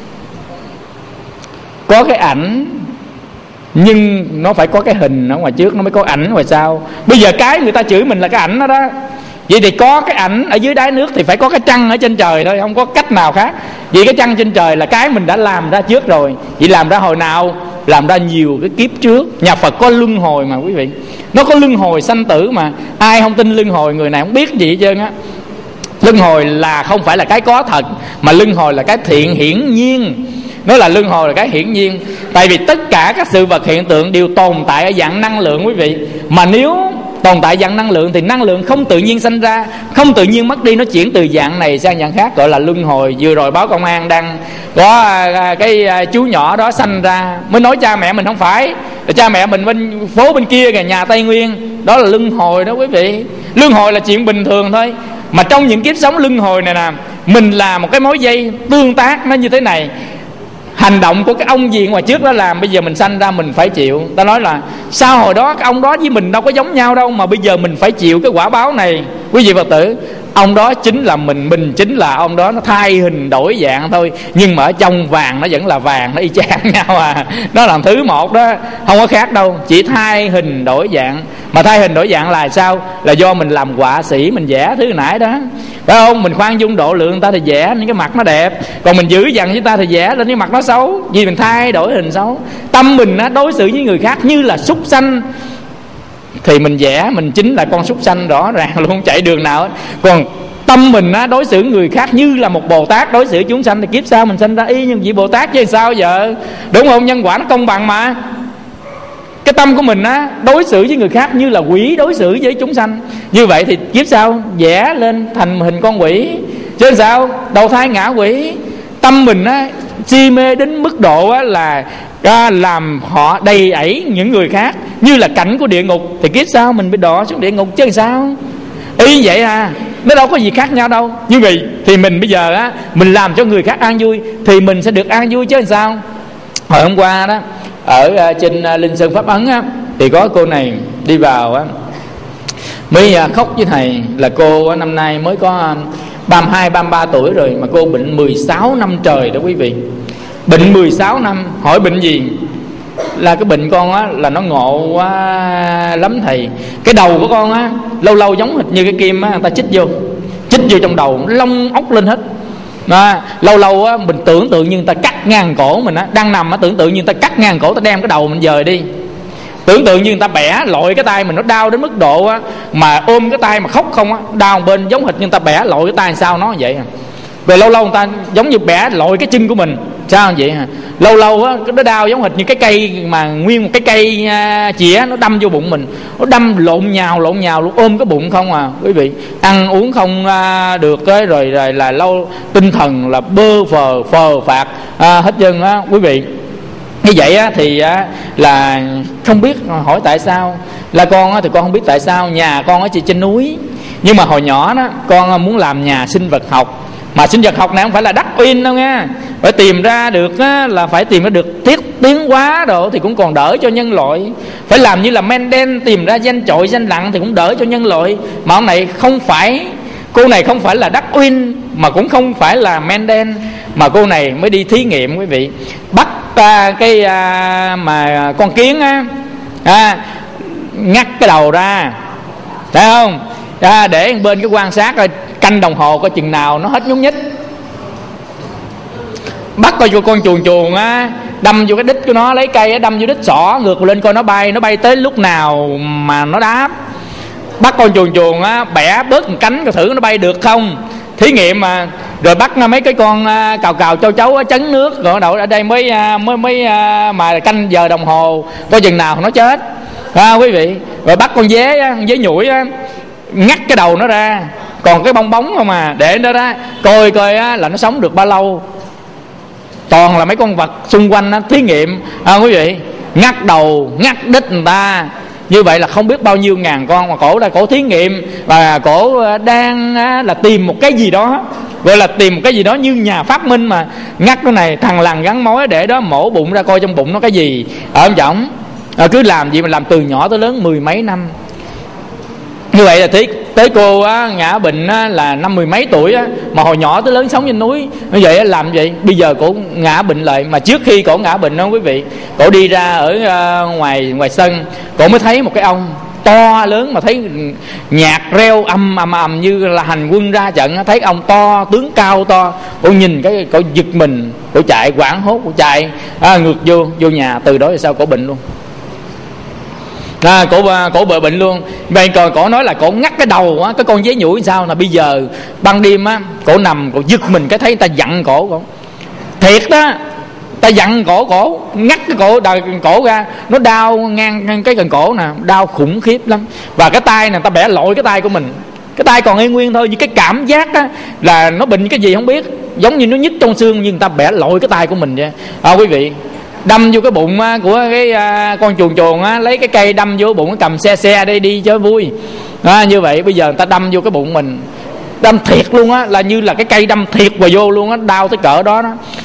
Có cái ảnh nhưng nó phải có cái hình ở ngoài trước, nó mới có ảnh ngoài sau. Bây giờ cái người ta chửi mình là cái ảnh đó đó. Vậy thì có cái ảnh ở dưới đáy nước thì phải có cái trăng ở trên trời thôi, không có cách nào khác. Vì cái trăng trên trời là cái mình đã làm ra trước rồi. Vậy làm ra hồi nào? Làm ra nhiều cái kiếp trước. Nhà Phật có luân hồi mà quý vị, nó có luân hồi sanh tử mà. Ai không tin luân hồi người này không biết gì hết trơn á. Luân hồi là không phải là cái có thật, mà luân hồi là cái thiện hiển nhiên. Nó là luân hồi là cái hiển nhiên. Tại vì tất cả các sự vật hiện tượng đều tồn tại ở dạng năng lượng quý vị. Mà nếu tồn tại dạng năng lượng thì năng lượng không tự nhiên sanh ra, không tự nhiên mất đi, nó chuyển từ dạng này sang dạng khác, gọi là luân hồi. Vừa rồi báo công an đang có cái chú nhỏ đó sanh ra, mới nói cha mẹ mình không phải, cha mẹ mình bên phố bên kia kìa, nhà Tây Nguyên. Đó là luân hồi đó quý vị. Luân hồi là chuyện bình thường thôi. Mà trong những kiếp sống luân hồi này nè, mình là một cái mối dây tương tác nó như thế này. hành động của cái ông gì ngoài trước đó làm, bây giờ mình sanh ra mình phải chịu. Ta nói là sao hồi đó cái ông đó với mình đâu có giống nhau đâu, mà bây giờ mình phải chịu cái quả báo này. Quý vị Phật tử, ông đó chính là mình, mình chính là ông đó. Nó thay hình đổi dạng thôi, nhưng mà ở trong vàng nó vẫn là vàng, nó y chang nhau à. Nó làm thứ một đó, không có khác đâu, chỉ thay hình đổi dạng. Mà thay hình đổi dạng là sao? Là do mình làm họa sĩ, mình vẽ thứ nãy đó, phải không? Mình khoan dung độ lượng người ta thì vẽ những cái mặt nó đẹp, còn mình dữ dằn với ta thì vẽ lên cái mặt nó xấu. Vì mình thay đổi hình xấu. Tâm mình á, đối xử với người khác như là súc sanh, thì mình vẽ mình chính là con súc sanh rõ ràng luôn, không chạy đường nào hết. Còn tâm mình á, đối xử người khác như là một Bồ Tát đối xử chúng sanh, thì kiếp sau mình sanh ra y như vị Bồ Tát chứ sao giờ, đúng không? Nhân quả nó công bằng mà. Cái tâm của mình á, đối xử với người khác như là quỷ đối xử với chúng sanh, như vậy thì kiếp sau vẽ lên thành hình con quỷ chứ sao, đầu thai ngã quỷ. Tâm mình á, si mê đến mức độ á, là à, làm họ đầy ẩy những người khác như là cảnh của địa ngục, thì kiếp sau mình bị đọa xuống địa ngục chứ sao. Y vậy à, nó đâu có gì khác nhau đâu. Như vậy thì mình bây giờ á, mình làm cho người khác an vui thì mình sẽ được an vui chứ sao. Hồi hôm qua đó, ở trên Linh Sơn Pháp Ấn á, thì có cô này đi vào á, mới khóc với thầy là cô năm nay mới có ba mươi hai, ba mươi ba tuổi rồi, mà cô bệnh mười sáu năm trời đó quý vị. Bệnh mười sáu năm. Hỏi bệnh gì? Là cái bệnh con á, là nó ngộ quá lắm thầy. Cái đầu của con á, lâu lâu giống hệt như cái kim á, người ta chích vô Chích vô trong đầu, lông ốc lên hết à, lâu lâu á, mình tưởng tượng như người ta cắt ngang cổ mình á, đang nằm á, tưởng tượng như người ta cắt ngang cổ, ta đem cái đầu mình dời đi. Tưởng tượng như người ta bẻ lội cái tay mình, nó đau đến mức độ á, mà ôm cái tay mà khóc không á, đau một bên giống hệt như người ta bẻ lội cái tay sao nó vậy à. Về lâu lâu người ta giống như bẻ lội cái chân của mình sao vậy à. Lâu lâu á, nó đau giống hệt như cái cây mà nguyên một cái cây à, chĩa nó đâm vô bụng mình, nó đâm lộn nhào lộn nhào luôn, ôm cái bụng không à quý vị. Ăn uống không à, được cái rồi, rồi là lâu tinh thần là bơ phờ phờ phạt à, hết chân á quý vị. Như vậy á, thì á, là không biết, hỏi tại sao. Là con á, thì con không biết tại sao. Nhà con ở trên núi, nhưng mà hồi nhỏ đó con muốn làm nhà sinh vật học. Mà sinh vật học này không phải là đắc uyên đâu nha, phải tìm ra được á, là phải tìm ra được tiết tiến hóa đồ thì cũng còn đỡ cho nhân loại. Phải làm như là Mendel tìm ra danh trội danh lặng thì cũng đỡ cho nhân loại. Mà ông này không phải, cô này không phải là đắc uyên, mà cũng không phải là Mendel, mà cô này mới đi thí nghiệm quý vị. Bắt à, cái à, mà con kiến á, à, ngắt cái đầu ra, thấy không, à, để bên cái quan sát rồi canh đồng hồ coi chừng nào nó hết nhúc nhích. Bắt coi vô con chuồn chuồn á, đâm vô cái đít của nó, lấy cây á, đâm vô đít xỏ ngược lên coi nó bay, nó bay tới lúc nào mà nó đáp. Bắt con chuồn chuồn á, bẻ bớt một cánh coi thử nó bay được không, thí nghiệm mà. Rồi bắt mấy cái con cào cào châu chấu á, chấn nước rồi đậu ở đây mới mới mới mà canh giờ đồng hồ coi chừng nào nó chết à, quý vị. Rồi bắt con dế á, con dế nhủi á, ngắt cái đầu nó ra, còn cái bong bóng không à, để nó ra coi coi á, là nó sống được bao lâu. Toàn là mấy con vật xung quanh á, thí nghiệm à, quý vị. Ngắt đầu, ngắt đít người ta, như vậy là không biết bao nhiêu ngàn con, mà cổ là cổ thí nghiệm, và cổ đang á, là tìm một cái gì đó, gọi là tìm một cái gì đó như nhà phát minh. Mà ngắt cái này thằng lằn gắn mối để đó mổ bụng ra coi trong bụng nó cái gì ở ông chổng à, cứ làm gì mà làm từ nhỏ tới lớn mười mấy năm. Như vậy là tới, tới cô á, ngã bệnh á, là năm mười mấy tuổi á, mà hồi nhỏ tới lớn sống trên núi. Như vậy á, làm vậy. Bây giờ cổ ngã bệnh lại. Mà trước khi cổ ngã bệnh đó quý vị, cổ đi ra ở uh, ngoài ngoài sân, cổ mới thấy một cái ông to lớn, mà thấy nhạc reo âm ầm ầm như là hành quân ra trận. Thấy ông to, tướng cao to, cổ nhìn cái cổ giật mình, cổ chạy quảng hốt, cổ chạy à, ngược vô vô nhà. Từ đó thì sao cổ bệnh luôn à, cổ cổ bệnh bệnh luôn. Vậy còn cổ nói là cổ ngắt cái đầu á, cái con dế nhủi sao là bây giờ ban đêm á, cổ nằm cổ giật mình cái thấy người ta dặn cổ cổ thiệt đó, ta dặn cổ cổ ngắt cái cổ đời cổ ra, nó đau ngang, ngang cái cần cổ nè, đau khủng khiếp lắm. Và cái tay nè, ta bẻ lội cái tay của mình, cái tay còn y nguyên thôi, nhưng cái cảm giác á là nó bệnh cái gì không biết, giống như nó nhức trong xương, nhưng ta bẻ lội cái tay của mình vậy à, quý vị. Đâm vô cái bụng của cái con chuồn chuồn á, lấy cái cây đâm vô bụng, cầm xe xe đi đi cho vui à, như vậy. Bây giờ người ta đâm vô cái bụng mình, đâm thiệt luôn á, là như là cái cây đâm thiệt vào vô luôn á, đau tới cỡ đó đó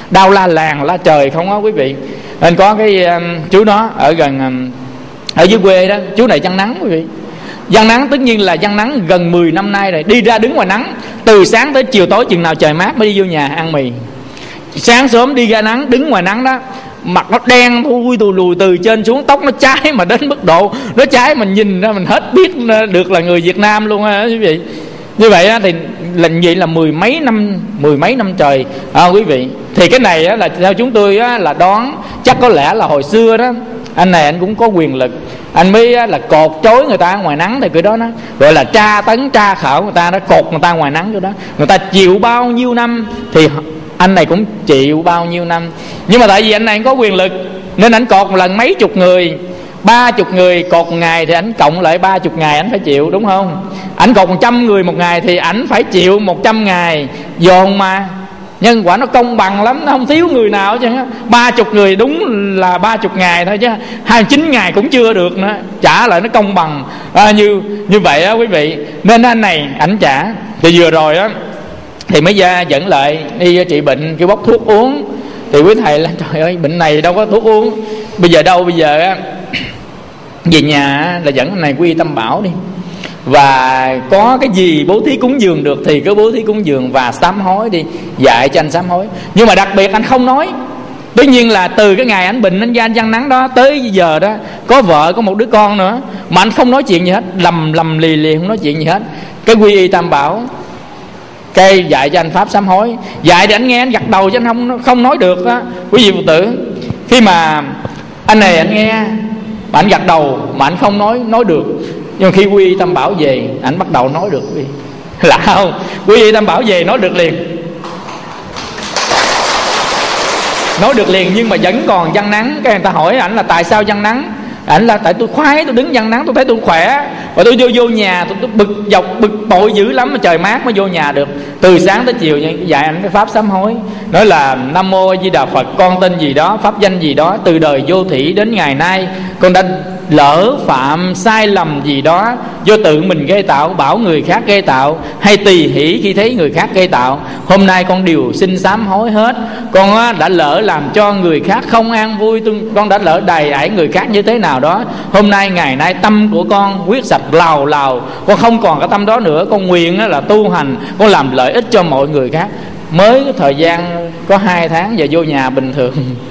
đau la làng la trời không á quý vị. Nên có cái um, chú đó ở gần um, ở dưới quê đó, chú này chăn nắng quý vị. Giăng nắng tất nhiên là giăng nắng gần mười năm nay rồi. Đi ra đứng ngoài nắng từ sáng tới chiều tối, chừng nào trời mát mới đi vô nhà ăn mì. Sáng sớm đi ra nắng, đứng ngoài nắng đó, mặt nó đen thui tù lùi từ trên xuống, tóc nó cháy mà đến mức độ nó cháy mình nhìn ra mình hết biết được là người Việt Nam luôn á quý vị. Như vậy á, thì là vậy là mười mấy năm mười mấy năm trời à, quý vị. Thì cái này á, là theo chúng tôi á, là đoán chắc có lẽ là hồi xưa đó anh này anh cũng có quyền lực, anh mới á, là cột chối người ta ngoài nắng. Thì cái đó nó gọi là tra tấn tra khảo người ta, nó cột người ta ngoài nắng. Cái đó người ta chịu bao nhiêu năm thì anh này cũng chịu bao nhiêu năm. Nhưng mà tại vì anh này có quyền lực nên anh cột một lần mấy chục người, ba chục người cột một ngày thì ảnh cộng lại ba chục ngày ảnh phải chịu, đúng không? Ảnh cột một trăm người một ngày thì ảnh phải chịu một trăm ngày dồn mà. Nhân quả nó công bằng lắm, nó không thiếu người nào chứ. Ba chục người đúng là ba chục ngày thôi chứ hai mươi chín ngày cũng chưa được nữa. Trả lại nó công bằng à, như như vậy á quý vị. Nên anh này ảnh trả. Thì vừa rồi á thì mới ra dẫn lại đi trị bệnh, kêu bốc thuốc uống. Thì quý thầy là trời ơi bệnh này đâu có thuốc uống. Bây giờ đâu, bây giờ á về nhà là dẫn anh này quy Tam Bảo đi, và có cái gì bố thí cúng dường được thì cứ bố thí cúng dường và sám hối đi, dạy cho anh sám hối. Nhưng mà đặc biệt anh không nói. Tuy nhiên là từ cái ngày anh bệnh anh ra anh giăng nắng đó tới giờ đó, có vợ có một đứa con nữa mà anh không nói chuyện gì hết, lầm lầm lì lì không nói chuyện gì hết. Cái quy y Tam Bảo, cái dạy cho anh pháp sám hối, dạy thì anh nghe anh gật đầu chứ anh không không nói được á quý vị phụ tử. Khi mà anh này anh nghe mà anh gật đầu mà anh không nói nói được, nhưng khi quy y Tam Bảo về anh bắt đầu nói được quý vị. Lạ không? Quy y Tam Bảo về nói được liền, nói được liền. Nhưng mà vẫn còn giăng nắng. Cái người ta hỏi ảnh là tại sao giăng nắng, ảnh là tại tôi khoái, tôi đứng giăng nắng tôi thấy tôi khỏe, và tôi vô vô nhà tôi, tôi bực dọc bực bội dữ lắm mà trời mát mới vô nhà được. Từ sáng tới chiều dạy ảnh cái pháp sám hối, nói là Nam Mô A Di Đà Phật, con tên gì đó, pháp danh gì đó, từ đời vô thủy đến ngày nay con đã lỡ phạm sai lầm gì đó, do tự mình gây tạo, bảo người khác gây tạo, hay tỳ hỷ khi thấy người khác gây tạo. Hôm nay con đều xin sám hối hết. Con đã lỡ làm cho người khác không an vui, con đã lỡ đày ải người khác như thế nào đó. Hôm nay ngày nay tâm của con quyết sạch lào lào, con không còn cái tâm đó nữa. Con nguyện là tu hành, con làm lợi ích cho mọi người khác. Mới cái thời gian có hai tháng và vô nhà bình thường.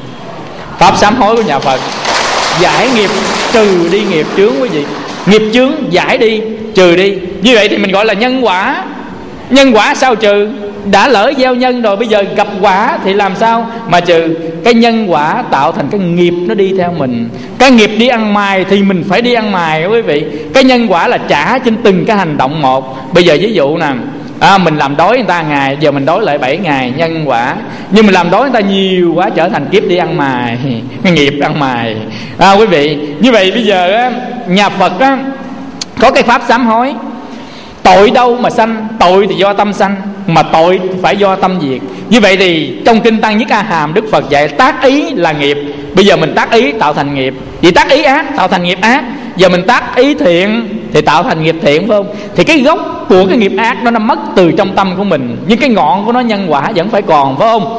Pháp sám hối của nhà Phật giải nghiệp, trừ đi nghiệp chướng quý vị. Nghiệp chướng giải đi, trừ đi. Như vậy thì mình gọi là nhân quả. Nhân quả sao trừ? Đã lỡ gieo nhân rồi, bây giờ gặp quả thì làm sao mà trừ? Cái nhân quả tạo thành cái nghiệp nó đi theo mình. Cái nghiệp đi ăn mày thì mình phải đi ăn mày quý vị. Cái nhân quả là trả trên từng cái hành động một. Bây giờ ví dụ nè, à, mình làm đói người ta ngày, giờ mình đói lại bảy ngày, nhân quả. Nhưng mình làm đói người ta nhiều quá trở thành kiếp đi ăn mày, cái nghiệp ăn mày à, quý vị. Như vậy bây giờ á, nhà Phật á, có cái pháp sám hối. Tội đâu mà sanh? Tội thì do tâm sanh, mà tội phải do tâm diệt. Như vậy thì trong Kinh Tăng Nhất A Hàm, Đức Phật dạy tác ý là nghiệp. Bây giờ mình tác ý tạo thành nghiệp. Vì tác ý ác tạo thành nghiệp ác. Giờ mình tác ý thiện thì tạo thành nghiệp thiện, phải không? Thì cái gốc của cái nghiệp ác đó nó mất từ trong tâm của mình, nhưng cái ngọn của nó nhân quả vẫn phải còn, phải không?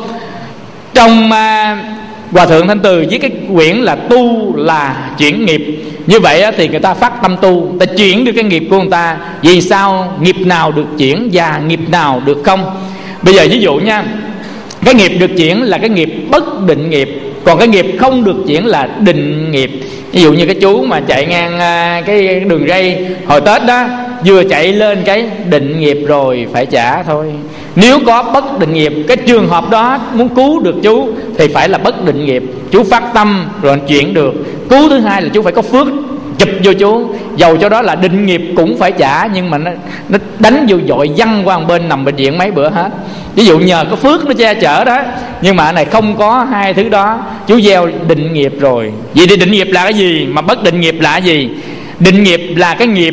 Trong uh, Hòa Thượng Thanh Từ với cái quyển là Tu là chuyển nghiệp. Như vậy thì người ta phát tâm tu, ta chuyển được cái nghiệp của người ta. Vì sao? Nghiệp nào được chuyển và nghiệp nào được không? Bây giờ ví dụ nha, cái nghiệp được chuyển là cái nghiệp bất định nghiệp, còn cái nghiệp không được chuyển là định nghiệp. Ví dụ như cái chú mà chạy ngang cái đường ray hồi Tết đó, vừa chạy lên cái định nghiệp rồi phải trả thôi. Nếu có bất định nghiệp, cái trường hợp đó muốn cứu được chú thì phải là bất định nghiệp. Chú phát tâm rồi chuyển được. Cứu thứ hai là chú phải có phước chụp vô chú. Dầu cho đó là định nghiệp cũng phải trả, nhưng mà nó, nó đánh vô dội văng qua một bên, nằm bệnh viện mấy bữa hết. Ví dụ nhờ có phước nó che chở đó, nhưng mà cái này không có hai thứ đó, chú gieo định nghiệp rồi. Vậy thì định nghiệp là cái gì, mà bất định nghiệp là cái gì? Định nghiệp là cái nghiệp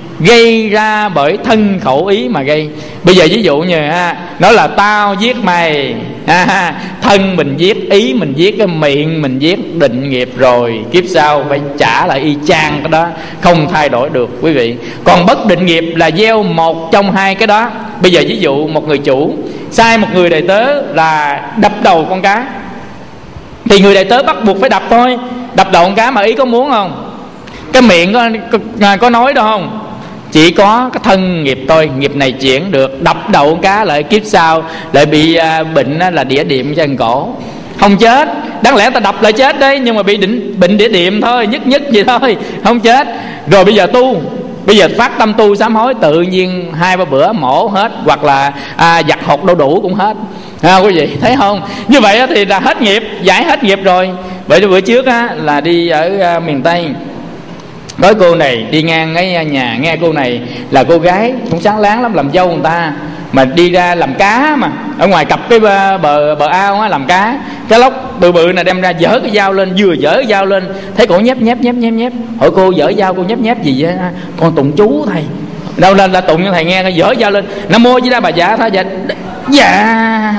gây ra bởi thân khẩu ý mà gây. Bây giờ ví dụ như ha, nó là tao giết mày, ha, thân mình giết, ý mình giết, cái miệng mình giết, định nghiệp rồi, kiếp sau phải trả lại y chang cái đó, không thay đổi được quý vị. Còn bất định nghiệp là gieo một trong hai cái đó. Bây giờ ví dụ một người chủ sai một người đầy tớ là đập đầu con cá, thì người đầy tớ bắt buộc phải đập thôi. Đập đầu con cá mà ý có muốn không? Cái miệng có, có, có nói đâu không? Chỉ có cái thân nghiệp thôi. Nghiệp này chuyển được, đập đầu con cá lại kiếp sau lại bị à, bệnh là đĩa điệm chân cổ. Không chết, đáng lẽ ta đập lại chết đấy, nhưng mà bị định, bệnh đĩa điệm thôi, nhức nhức gì thôi, không chết. Rồi bây giờ tu, bây giờ phát tâm tu sám hối, tự nhiên hai ba bữa mổ hết, hoặc là à, giặt hột đau đủ cũng hết. À, quý vị thấy không? Như vậy thì là hết nghiệp, giải hết nghiệp rồi. Vậy thì bữa trước á, là đi ở à, miền Tây, có cô này đi ngang cái nhà, nghe cô này là cô gái cũng sáng láng lắm, làm dâu người ta, mà đi ra làm cá, mà ở ngoài cặp cái bờ bờ, bờ ao á, làm cá. Cái lóc bự bự này đem ra dở cái dao lên, vừa dở cái dao lên thấy cổ nhép nhép nhép nhép nhép. Hỏi cô dở dao cô nhép nhép gì vậy? Con tụng chú thầy. Đâu lên là tụng cho thầy nghe, cái dở dao lên Nam Mô Di Đà Bà Dạ thôi. Dạ dạ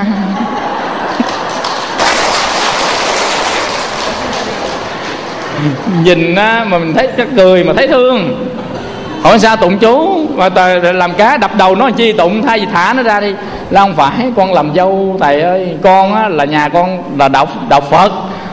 nhìn á, mà mình thấy cái cười mà thấy thương. Hỏi sao tụng chú mà làm cá đập đầu nó chi tụng, thay vì thả nó ra đi. Là không phải, con làm dâu thầy ơi, con á, là nhà con là đạo đạo Phật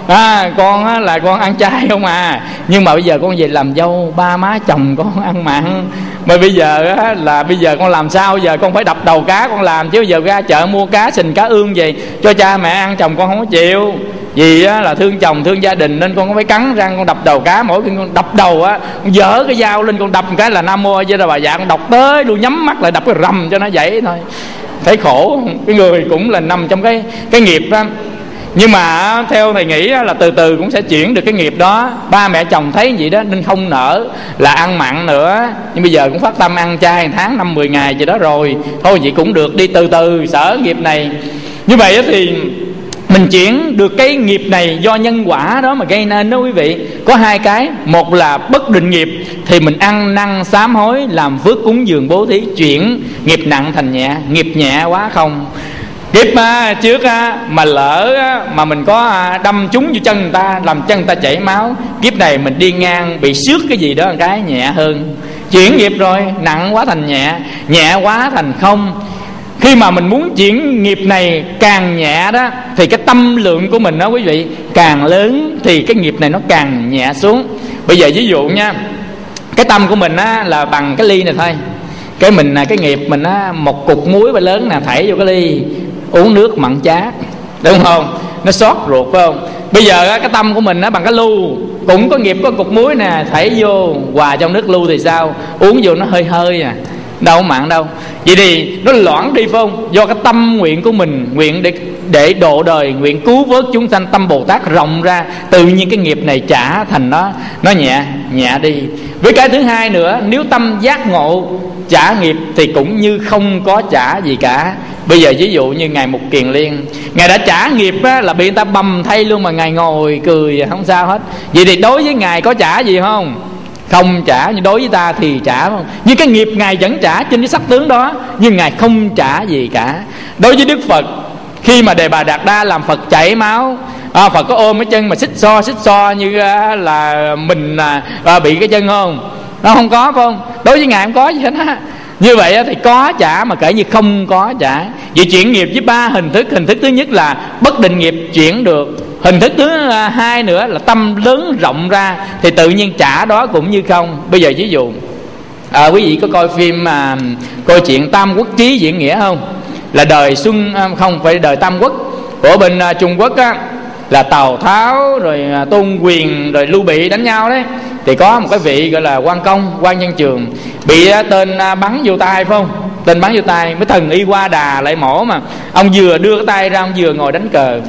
à, con á, là con ăn chay không à, nhưng mà bây giờ con về làm dâu, ba má chồng con ăn mặn. Mà bây giờ á, là bây giờ con làm sao? Giờ con phải đập đầu cá con làm, chứ bây giờ ra chợ mua cá sình cá ương gì cho cha mẹ ăn, chồng con không có chịu. Vì á, là thương chồng thương gia đình nên con có phải cắn răng con đập đầu cá. Mỗi khi con đập đầu á, con dở cái dao lên con đập một cái là Nam Mô Di Đà Bà Dạ, con đọc tới luôn, nhắm mắt lại đập cái rầm cho nó vậy thôi. Thấy khổ, cái người cũng là nằm trong cái cái nghiệp đó. Nhưng mà theo thầy nghĩ là từ từ cũng sẽ chuyển được cái nghiệp đó. Ba mẹ chồng thấy vậy đó nên không nỡ là ăn mặn nữa, nhưng bây giờ cũng phát tâm ăn chay tháng năm mười ngày gì đó rồi, thôi vậy cũng được, đi từ từ sợ nghiệp này. Như vậy thì mình chuyển được cái nghiệp này do nhân quả đó mà gây nên đó quý vị. Có hai cái, một là bất định nghiệp thì mình ăn năn sám hối, làm phước cúng dường bố thí, chuyển nghiệp nặng thành nhẹ. Nghiệp nhẹ quá không, kiếp à, trước à, mà lỡ à, mà mình có à, đâm trúng vô chân người ta, làm chân người ta chảy máu, kiếp này mình đi ngang bị xước cái gì đó một cái nhẹ hơn. Chuyển nghiệp rồi, nặng quá thành nhẹ, nhẹ quá thành không. Khi mà mình muốn chuyển nghiệp này càng nhẹ đó, thì cái tâm lượng của mình đó quý vị càng lớn, thì cái nghiệp này nó càng nhẹ xuống. Bây giờ ví dụ nha, cái tâm của mình á, là bằng cái ly này thôi. Cái mình cái nghiệp mình á, một cục muối ba lớn nè, thảy vô cái ly, uống nước mặn chát, đúng không? Nó xót ruột phải không? Bây giờ á, cái tâm của mình á, bằng cái lu, cũng có nghiệp, có cục muối nè, thảy vô hòa trong nước lu thì sao? Uống vô nó hơi hơi à, đâu có mặn đâu. Vậy thì nó loãng đi phải không? Do cái tâm nguyện của mình, nguyện để, để độ đời, nguyện cứu vớt chúng sanh, tâm Bồ Tát rộng ra, tự nhiên cái nghiệp này trả thành nó nó nhẹ nhẹ đi. Với cái thứ hai nữa, nếu tâm giác ngộ trả nghiệp thì cũng như không có trả gì cả. Bây giờ ví dụ như ngài Mục Kiền Liên, ngài đã trả nghiệp á, là bị người ta bầm thay luôn, mà ngài ngồi cười không sao hết. Vậy thì đối với ngài có trả gì không? Không trả. Nhưng đối với ta thì trả không? Nhưng cái nghiệp ngài vẫn trả trên cái sắc tướng đó, nhưng ngài không trả gì cả. Đối với Đức Phật, khi mà Đề Bà Đạt Đa làm Phật chảy máu, à, Phật có ôm cái chân mà xích so xích so như à, là mình à, à, bị cái chân không? Nó không có phải không? Đối với ngài không có gì hết á. Như vậy thì có trả mà kể như không có trả. Vậy chuyển nghiệp với ba hình thức. Hình thức thứ nhất là bất định nghiệp chuyển được. Hình thức thứ hai nữa là tâm lớn rộng ra thì tự nhiên trả đó cũng như không. Bây giờ ví dụ à, quý vị có coi phim à, coi chuyện Tam Quốc Chí Diễn Nghĩa không? Là đời Xuân à, không phải đời Tam Quốc của bên à, Trung Quốc á, là Tào Tháo rồi à, Tôn Quyền rồi Lưu Bị đánh nhau đấy. Thì có một cái vị gọi là Quan Công, Quan Nhân Trường, bị à, tên à, bắn vô tay phải không? Tên bắn vô tay, mới thần y qua đà lại mổ, mà ông vừa đưa cái tay ra, ông vừa ngồi đánh cờ.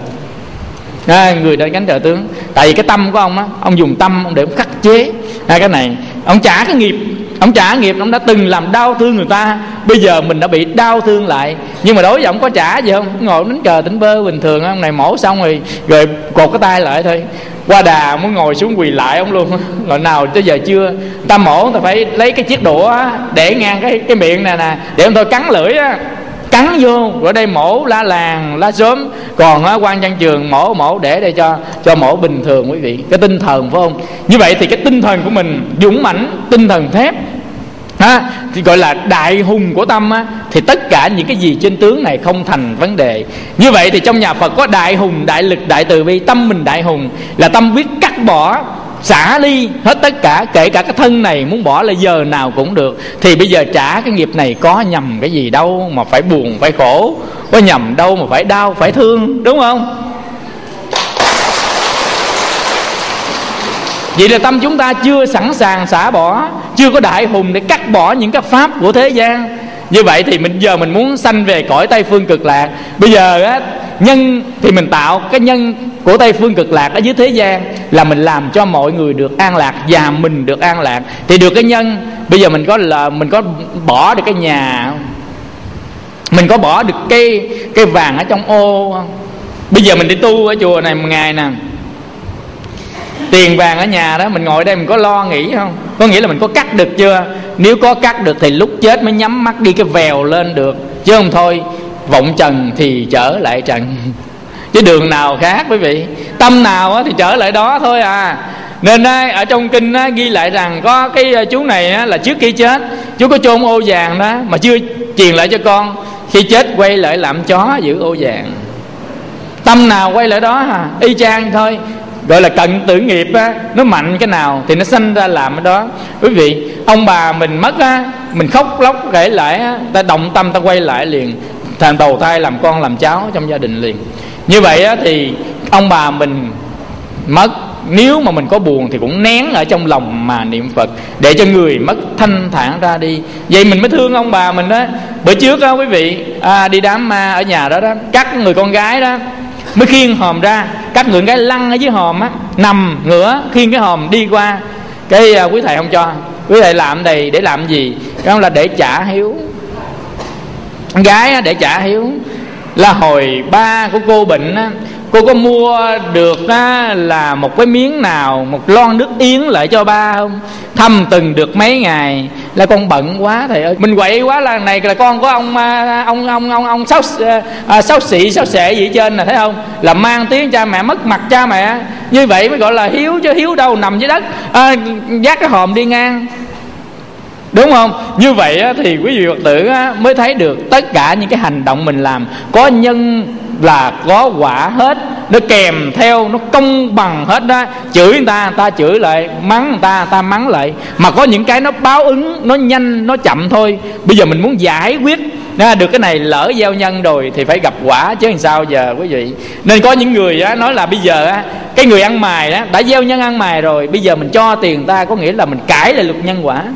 À, người đã gánh cờ tướng. Tại vì cái tâm của ông á, ông dùng tâm ông để ông khắc chế à, cái này ông trả cái nghiệp, ông trả nghiệp, ông đã từng làm đau thương người ta, bây giờ mình đã bị đau thương lại. Nhưng mà đối với ông có trả gì không? Ngồi đánh cờ tỉnh bơ bình thường. Ông này mổ xong rồi rồi cột cái tay lại thôi. Qua đà muốn ngồi xuống quỳ lại ông luôn. Loại nào tới giờ chưa? Ta mổ ta phải lấy cái chiếc đũa để ngang cái cái miệng này nè, để ông thôi cắn lưỡi á, cắn vô. Rồi đây mổ lá làng lá xóm. Còn á, Quan Văn Trường mổ mổ để đây cho cho mổ bình thường quý vị. Cái tinh thần phải không? Như vậy thì cái tinh thần của mình dũng mãnh, tinh thần thép ha, thì gọi là đại hùng của tâm á, thì tất cả những cái gì trên tướng này không thành vấn đề. Như vậy thì trong nhà Phật có đại hùng, đại lực, đại từ bi. Tâm mình đại hùng là tâm biết cắt bỏ, xả đi hết tất cả, kể cả cái thân này muốn bỏ là giờ nào cũng được. Thì bây giờ trả cái nghiệp này có nhầm cái gì đâu mà phải buồn, phải khổ, có nhầm đâu mà phải đau, phải thương, đúng không? Vậy là tâm chúng ta chưa sẵn sàng xả bỏ, chưa có đại hùng để cắt bỏ những cái pháp của thế gian. Như vậy thì mình giờ mình muốn sanh về cõi Tây Phương Cực Lạc. Bây giờ á, nhân thì mình tạo cái nhân của Tây Phương Cực Lạc ở dưới thế gian là mình làm cho mọi người được an lạc và mình được an lạc. Thì được cái nhân, bây giờ mình có là mình có bỏ được cái nhà không? Mình có bỏ được cái cái vàng ở trong ô không? Bây giờ mình đi tu ở chùa này một ngày nè, tiền vàng ở nhà đó, mình ngồi đây mình có lo nghĩ không? Có nghĩa là mình có cắt được chưa? Nếu có cắt được thì lúc chết mới nhắm mắt đi cái vèo lên được, chứ không thôi vọng trần thì trở lại trần. Chứ đường nào khác quý vị. Tâm nào thì trở lại đó thôi à. Nên ở trong kinh ghi lại rằng có cái chú này là trước khi chết chú có chôn ô vàng đó mà chưa truyền lại cho con. Khi chết quay lại làm chó giữ ô vàng. Tâm nào quay lại đó à, y chang thôi. Gọi là cận tử nghiệp á, nó mạnh cái nào thì nó sanh ra làm cái đó. Quý vị, ông bà mình mất á, mình khóc lóc kể lại á, ta động tâm ta quay lại liền, thành đầu thai làm con làm cháu trong gia đình liền. Như vậy á, thì ông bà mình mất, nếu mà mình có buồn thì cũng nén ở trong lòng mà niệm Phật để cho người mất thanh thản ra đi. Vậy mình mới thương ông bà mình đó. Bữa trước á quý vị, à, đi đám ma ở nhà đó đó, cắt người con gái đó mới khiêng hòm ra, các người gái lăn ở dưới hòm á, nằm ngửa khiêng cái hòm đi qua. Cái uh, quý thầy không cho. Quý thầy làm này để làm gì? Đó là để trả hiếu. Con gái á, để trả hiếu. Là hồi ba của cô bệnh á, cô có mua được á, là một cái miếng nào, một lon nước yến lại cho ba không? Thăm từng được mấy ngày. Là con bận quá thầy ơi, mình quậy quá, là này là con của ông ông ông ông ông sáu à, sáu xị sáu xệ gì trên nè, thấy không? Là mang tiếng cha mẹ, mất mặt cha mẹ. Như vậy mới gọi là hiếu, chứ hiếu đâu nằm dưới đất à, vác cái hòm đi ngang, đúng không? Như vậy á, thì quý vị Phật tử á, mới thấy được tất cả những cái hành động mình làm có nhân là có quả hết, nó kèm theo, nó công bằng hết đó. Chửi người ta, người ta chửi lại, mắng người ta, người ta mắng lại. Mà có những cái nó báo ứng, nó nhanh, nó chậm thôi. Bây giờ mình muốn giải quyết à, được cái này, lỡ gieo nhân rồi thì phải gặp quả chứ làm sao giờ quý vị. Nên có những người á, nói là bây giờ á, cái người ăn mày á, đã gieo nhân ăn mày rồi, bây giờ mình cho tiền người ta có nghĩa là mình cãi lại luật nhân quả.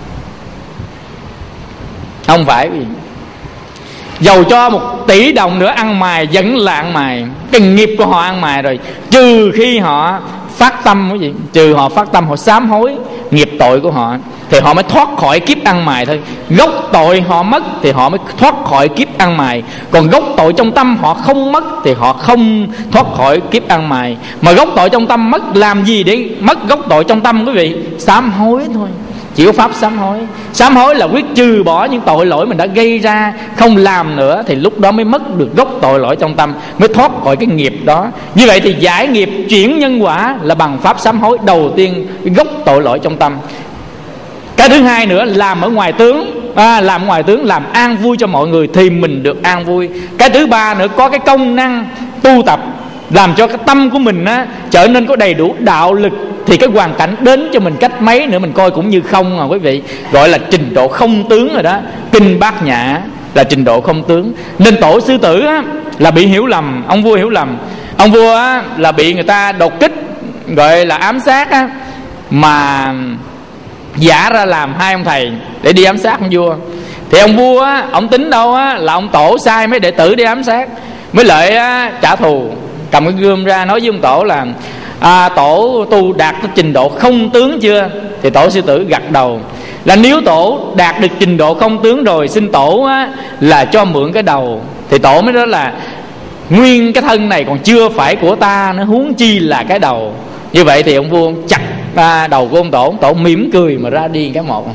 Không phải vì dầu cho một tỷ đồng nữa ăn mày vẫn là ăn mày. Cái nghiệp của họ ăn mày rồi. Trừ khi họ phát tâm, cái gì? Trừ họ phát tâm, họ sám hối nghiệp tội của họ thì họ mới thoát khỏi kiếp ăn mày thôi. Gốc tội họ mất thì họ mới thoát khỏi kiếp ăn mày. Còn gốc tội trong tâm họ không mất thì họ không thoát khỏi kiếp ăn mày. Mà gốc tội trong tâm mất, làm gì để mất gốc tội trong tâm quý vị? Sám hối thôi. Chỉ có pháp sám hối. Sám hối là quyết trừ bỏ những tội lỗi mình đã gây ra, không làm nữa, thì lúc đó mới mất được gốc tội lỗi trong tâm, mới thoát khỏi cái nghiệp đó. Như vậy thì giải nghiệp chuyển nhân quả là bằng pháp sám hối. Đầu tiên gốc tội lỗi trong tâm. Cái thứ hai nữa, làm ở ngoài tướng à, làm ở ngoài tướng, làm an vui cho mọi người thì mình được an vui. Cái thứ ba nữa, có cái công năng tu tập làm cho cái tâm của mình á, trở nên có đầy đủ đạo lực, thì cái hoàn cảnh đến cho mình cách mấy nữa mình coi cũng như không à quý vị. Gọi là trình độ không tướng rồi đó. Kinh Bát Nhã là trình độ không tướng. Nên tổ sư tử á, là bị hiểu lầm, ông vua hiểu lầm. Ông vua á, là bị người ta đột kích, gọi là ám sát á, mà giả ra làm hai ông thầy để đi ám sát ông vua. Thì ông vua á, ông tính đâu á, là ông tổ sai mấy đệ tử đi ám sát, mới lợi á, trả thù. Cầm cái gươm ra nói với ông tổ là à, tổ tu đạt tới trình độ không tướng chưa? Thì tổ sư tử gật đầu là nếu tổ đạt được trình độ không tướng rồi, xin tổ á, là cho mượn cái đầu. Thì tổ mới nói là nguyên cái thân này còn chưa phải của ta, nó huống chi là cái đầu. Như vậy thì ông vua chặt à, đầu của ông tổ. Ông tổ mỉm cười mà ra đi cái một.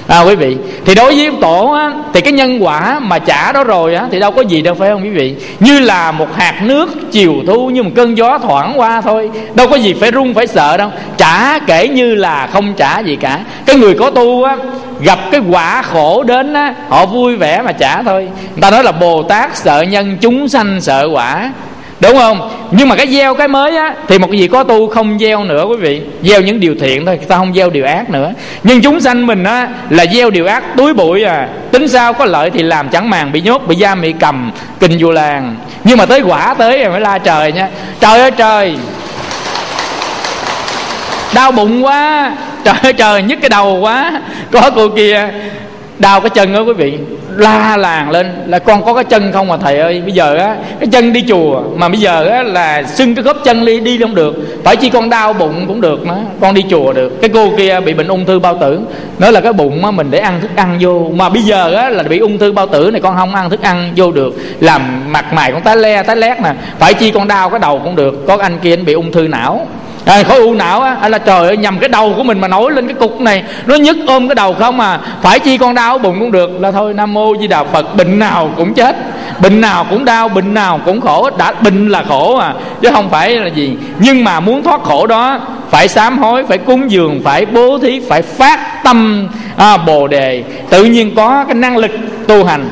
à, quý vị. Thì đối với tổ á, thì cái nhân quả mà trả đó rồi á, thì đâu có gì đâu, phải không quý vị? Như là một hạt nước chiều thu, như một cơn gió thoảng qua thôi, đâu có gì phải run phải sợ đâu. Trả kể như là không trả gì cả. Cái người có tu á, gặp cái quả khổ đến á, họ vui vẻ mà trả thôi. Người ta nói là Bồ Tát sợ nhân, chúng sanh sợ quả, đúng không? Nhưng mà cái gieo cái mới á, thì một cái gì có tu không gieo nữa quý vị. Gieo những điều thiện thôi, ta không gieo điều ác nữa. Nhưng chúng sanh mình á, là gieo điều ác túi bụi à. Tính sao có lợi thì làm, chẳng màng bị nhốt, bị giam, bị cầm, kinh vô làng. Nhưng mà tới quả tới rồi mới la trời nha. Trời ơi trời, đau bụng quá, trời ơi trời, nhức cái đầu quá. Có cô kia đau cái chân đó quý vị, la làng lên là con có cái chân không mà thầy ơi. Bây giờ á, cái chân đi chùa mà bây giờ á là sưng cái khớp chân đi đi không được, phải chi con đau bụng cũng được nữa, con đi chùa được. Cái cô kia bị bệnh ung thư bao tử, nói là cái bụng á mình để ăn thức ăn vô, mà bây giờ á là bị ung thư bao tử này, con không ăn thức ăn vô được, làm mặt mày con tái le tái lét nè, phải chi con đau cái đầu cũng được. Có cái anh kia anh bị ung thư não, à, khối u não á, à, là trời ơi, nhầm cái đầu của mình mà nổi lên cái cục này, nó nhức ôm cái đầu không à, phải chi con đau bụng cũng được. Là thôi, Nam Mô Di Đà Phật, bệnh nào cũng chết, bệnh nào cũng đau, bệnh nào cũng khổ. Đã bệnh là khổ à, chứ không phải là gì. Nhưng mà muốn thoát khổ đó, phải sám hối, phải cúng dường, phải bố thí, phải phát tâm à, Bồ Đề, tự nhiên có cái năng lực tu hành,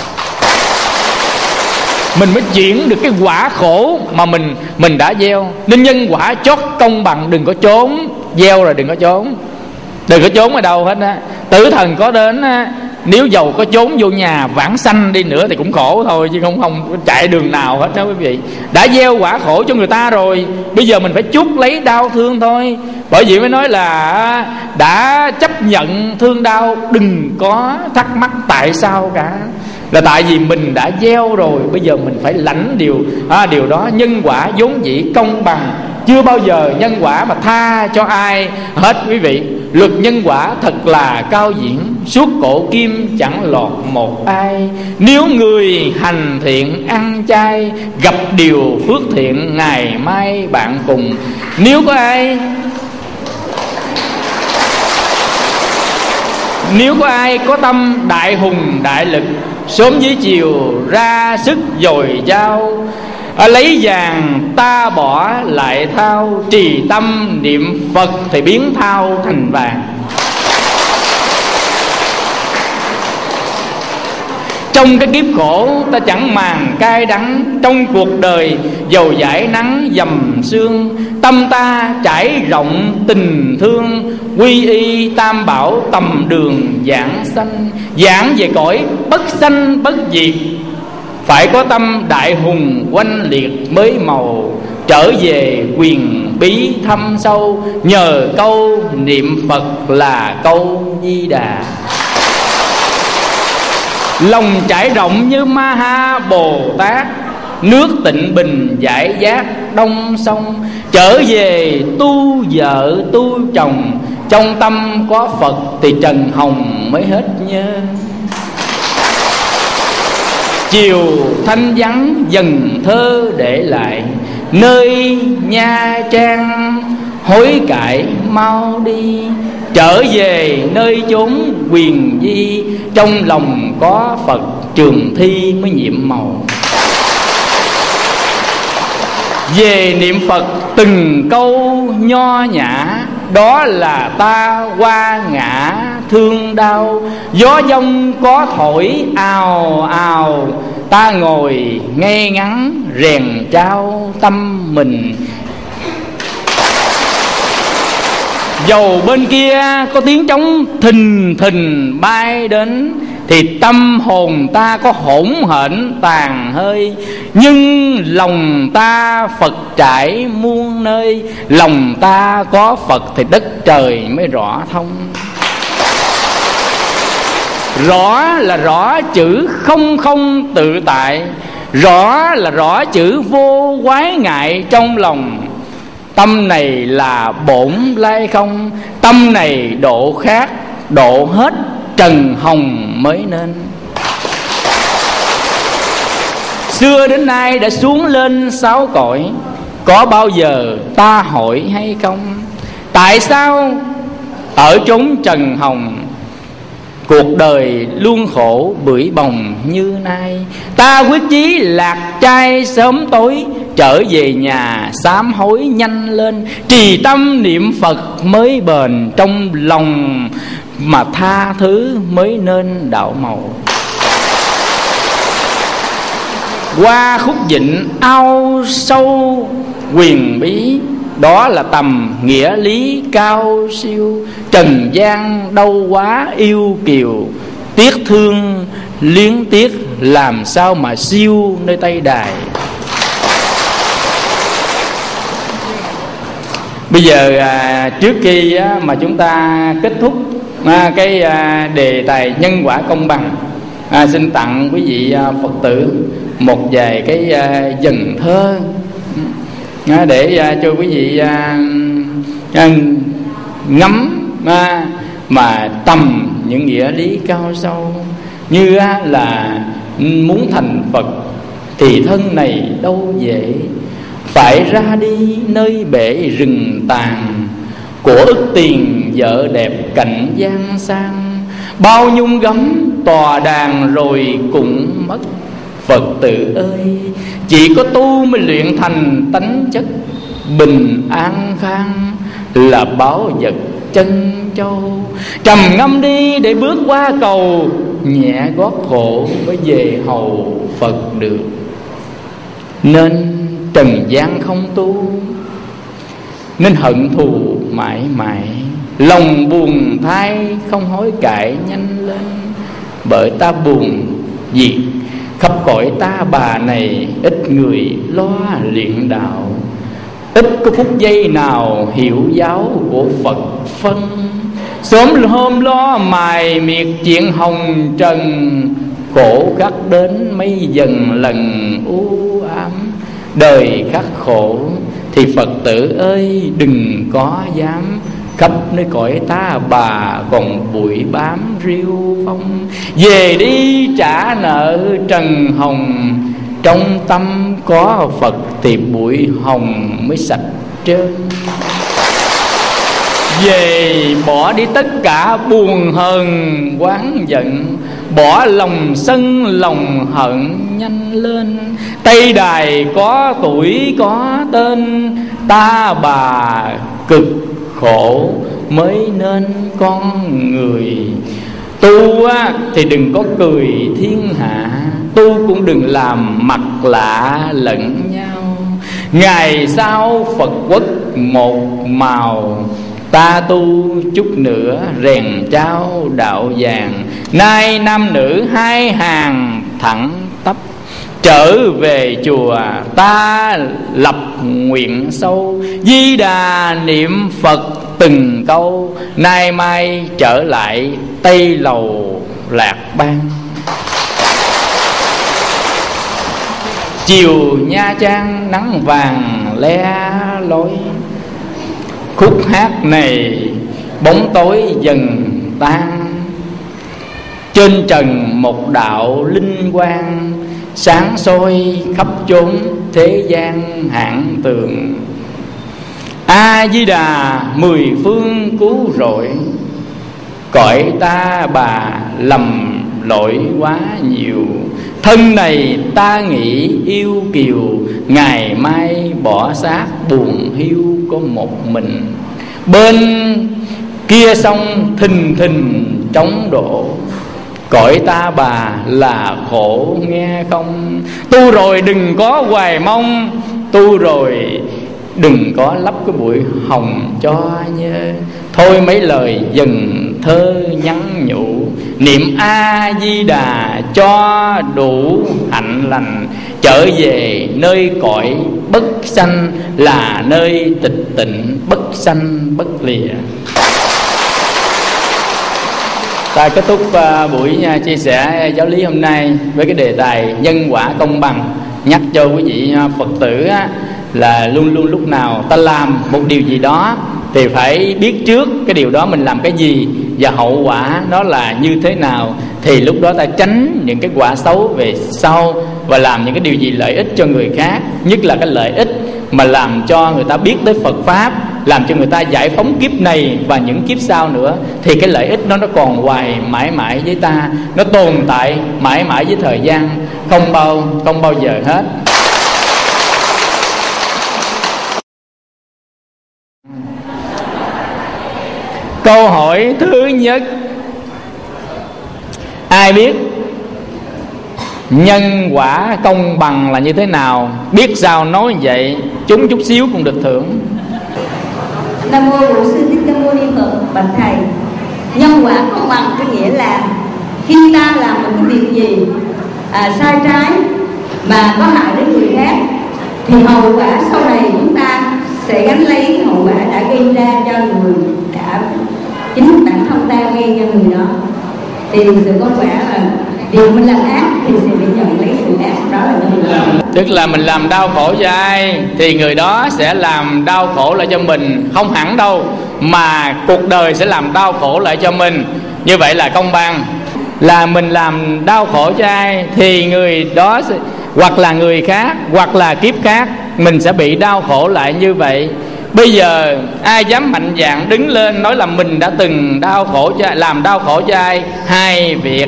mình mới chuyển được cái quả khổ mà mình mình đã gieo. Nên nhân quả chót công bằng, đừng có trốn. Gieo rồi đừng có trốn, đừng có trốn ở đâu hết á. Tử thần có đến á, nếu dầu có trốn vô nhà vãng sanh đi nữa thì cũng khổ thôi, chứ không không chạy đường nào hết đó quý vị. Đã gieo quả khổ cho người ta rồi, bây giờ mình phải chuốc lấy đau thương thôi. Bởi vậy mới nói là đã chấp nhận thương đau, đừng có thắc mắc tại sao cả. Là tại vì mình đã gieo rồi, bây giờ mình phải lãnh điều à, điều đó. Nhân quả vốn dĩ công bằng, chưa bao giờ nhân quả mà tha cho ai hết quý vị. Luật nhân quả thật là cao diễn, suốt cổ kim chẳng lọt một ai. Nếu người hành thiện ăn chay, gặp điều phước thiện ngày mai bạn cùng. Nếu có ai Nếu có ai có tâm đại hùng đại lực, sớm dưới chiều ra sức dồi dao, à, lấy vàng ta bỏ lại thao, trì tâm niệm Phật thì biến thao thành vàng. Trong cái kiếp khổ ta chẳng màng cay đắng, trong cuộc đời dầu dãi nắng dầm sương, tâm ta trải rộng tình thương, quy y tam bảo tầm đường giảng sanh. Giảng về cõi bất sanh bất diệt, phải có tâm đại hùng oanh liệt mới màu. Trở về quyền bí thâm sâu, nhờ câu niệm Phật là câu Di Đà. Lòng trải rộng như Ma Ha Bồ Tát, nước tịnh bình giải giác đông sông. Trở về tu vợ tu chồng, trong tâm có Phật thì trần hồng mới hết nhớ. Chiều thanh vắng dần thơ để lại, nơi Nha Trang hối cải mau đi. Trở về nơi chốn quyền di, trong lòng có Phật trường thi mới nhiệm màu. Về niệm Phật từng câu nho nhã, đó là ta qua ngã thương đau. Gió giông có thổi ào ào, ta ngồi ngay ngắn rèn trao tâm mình. Dầu bên kia có tiếng trống thình thình bay đến, thì tâm hồn ta có hỗn hển tàn hơi. Nhưng lòng ta Phật trải muôn nơi, lòng ta có Phật thì đất trời mới rõ thông. Rõ là rõ chữ không không tự tại, rõ là rõ chữ vô quái ngại trong lòng. Tâm này là bổn lai không, tâm này độ khác, độ hết trần hồng mới nên. Xưa đến nay đã xuống lên sáu cõi, có bao giờ ta hỏi hay không? Tại sao ở chốn trần hồng cuộc đời luôn khổ bưởi bồng như nay. Ta quyết chí lạc trai sớm tối, trở về nhà sám hối nhanh lên. Trì tâm niệm Phật mới bền, trong lòng mà tha thứ mới nên đạo màu. Qua khúc vịnh ao sâu quyền bí, đó là tầm nghĩa lý cao siêu. Trần gian đâu quá yêu kiều, tiếc thương luyến tiếc làm sao mà siêu nơi Tây Đài. Bây giờ à, trước khi á, mà chúng ta kết thúc à, cái à, đề tài nhân quả công bằng, à, xin tặng quý vị à, Phật tử một vài cái à, dần thơ à, để à, cho quý vị à, à, ngắm à, mà tầm những nghĩa lý cao sâu. Như à, là muốn thành Phật thì thân này đâu dễ, phải ra đi nơi bể rừng tàn. Của ức tiền vợ đẹp cảnh gian sang, bao nhung gấm tòa đàn rồi cũng mất. Phật tử ơi, chỉ có tu mới luyện thành tánh chất, bình an khang là báu vật chân châu. Trầm ngâm đi để bước qua cầu, nhẹ gót khổ mới về hầu Phật được. Nên trần gian không tu, nên hận thù mãi mãi. Lòng buồn thay không hối cải nhanh lên, bởi ta buồn vì khắp cõi ta bà này ít người lo luyện đạo. Ít có phút giây nào hiểu giáo của Phật phân, sớm hôm lo mài miệt chuyện hồng trần. Khổ khắc đến mấy dần lần u ám, đời khắc khổ thì Phật tử ơi đừng có dám. Khắp nơi cõi ta bà còn bụi bám riêu phong, về đi trả nợ trần hồng. Trong tâm có Phật thì bụi hồng mới sạch trơn. Về bỏ đi tất cả buồn hờn oán giận, bỏ lòng sân lòng hận nhanh lên. Tây Đài có tuổi có tên, ta bà cực khổ mới nên con người. Tu á, thì đừng có cười thiên hạ, tu cũng đừng làm mặt lạ lẫn nhau. Ngày sau Phật quốc một màu, ta tu chút nữa rèn trao đạo vàng. Nay nam nữ hai hàng thẳng tắp, trở về chùa ta lập nguyện sâu. Di Đà niệm Phật từng câu, nay mai trở lại Tây Lầu Lạc Bang. Chiều Nha Trang nắng vàng le lối, khúc hát này bóng tối dần tan. Trên trần một đạo linh quang, sáng soi khắp chốn thế gian hạng tường. A Di Đà mười phương cứu rỗi, cõi ta bà lầm lỗi quá nhiều. Thân này ta nghĩ yêu kiều, ngày mai bỏ xác buồn hiu có một mình. Bên kia sông thình thình trống đổ, cõi ta bà là khổ nghe không. Tu rồi đừng có hoài mong, tu rồi đừng có lấp cái bụi hồng cho nhớ. Thôi mấy lời dần thơ nhắn nhủ, niệm A Di Đà cho đủ hạnh lành. Trở về nơi cõi bất sanh, là nơi tịch tịnh bất sanh bất lìa. Ta kết thúc uh, buổi uh, chia sẻ giáo lý hôm nay với cái đề tài nhân quả công bằng. Nhắc cho quý vị uh, Phật tử uh, là luôn luôn lúc nào ta làm một điều gì đó thì phải biết trước cái điều đó mình làm cái gì và hậu quả nó là như thế nào, thì lúc đó ta tránh những cái quả xấu về sau và làm những cái điều gì lợi ích cho người khác, nhất là cái lợi ích mà làm cho người ta biết tới Phật Pháp, làm cho người ta giải phóng kiếp này và những kiếp sau nữa, thì cái lợi ích nó nó còn hoài mãi mãi với ta, nó tồn tại mãi mãi với thời gian, không bao không bao giờ hết. Câu hỏi thứ nhất: ai biết nhân quả công bằng là như thế nào? Biết sao nói vậy, chúng chút xíu cũng được thưởng. Nam mô Bổn Sư Thích Ca Mâu Ni Phật. Bạch thầy, nhân quả công bằng có nghĩa là khi ta làm một cái việc gì à, sai trái mà có hại đến người khác, thì hậu quả sau này chúng ta sẽ gánh lấy cái hậu quả đã gây ra cho người đã chính bản thân ta gây cho người đó. Thì sự có quả là điều mình làm ác thì sẽ bị nhận lấy sự ác, đó là nhân quả. Tức là mình làm đau khổ cho ai thì người đó sẽ làm đau khổ lại cho mình, không hẳn đâu, mà cuộc đời sẽ làm đau khổ lại cho mình. Như vậy là công bằng. Là mình làm đau khổ cho ai thì người đó sẽ, hoặc là người khác, hoặc là kiếp khác, mình sẽ bị đau khổ lại như vậy. Bây giờ ai dám mạnh dạn đứng lên nói là mình đã từng đau khổ cho, làm đau khổ cho ai? Hai việc.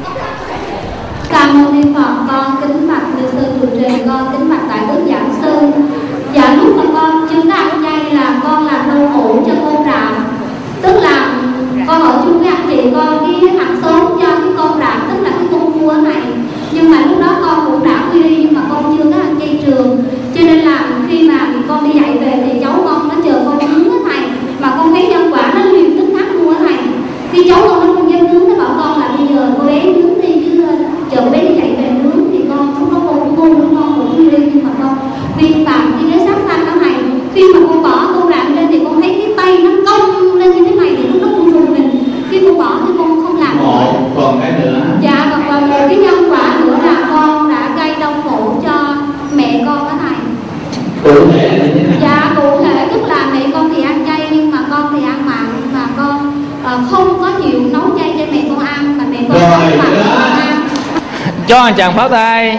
Cảm ơn Niệm Phật. Con kính bạch Đức Sư trụ trì, con kính bạch Đại Đức Giảng Sư. Dạ lúc mà con chưa có ăn chay là con làm đau khổ cho con rạm. Tức là con ở chung với anh chị con đi hàng xóm cho cái con rạm, tức là cái con cua này. Nhưng mà lúc đó con cũng đã quy y, nhưng mà con chưa có ăn chay trường. Cho nên là khi mà con đi dạy về thì cháu con nó chờ con nướng á thầy. Mà con thấy nhân quả nó liền tức khắc mua thầy. Khi cháu con nó không dám nướng, nó bảo con là bây giờ cô bé nướng đi chứ chờ cô bé đi dạy về nướng. Thì con lúc đó con cũng ngu, lúc con cũng quy y, nhưng mà con vi phạm cái giới sát sanh đó thầy. Khi mà con bỏ con rạm lên thì con thấy cái tay nó cong lên như thế này, thì lúc đó con rùng mình. Khi con bỏ thì con không làm Một, còn cái nữa. Dạ, và còn một cái nhân quả nữa là con đã gây đau khổ cho mẹ con đó thầy. Cụ thể là như thế nào? Dạ, cụ thể tức là mẹ con thì ăn chay, nhưng mà con thì ăn mặn. Và con uh, không có chịu nấu chay cho mẹ con ăn, mà mẹ con nấu mặn cho con ăn. Cho anh chàng pháo tay.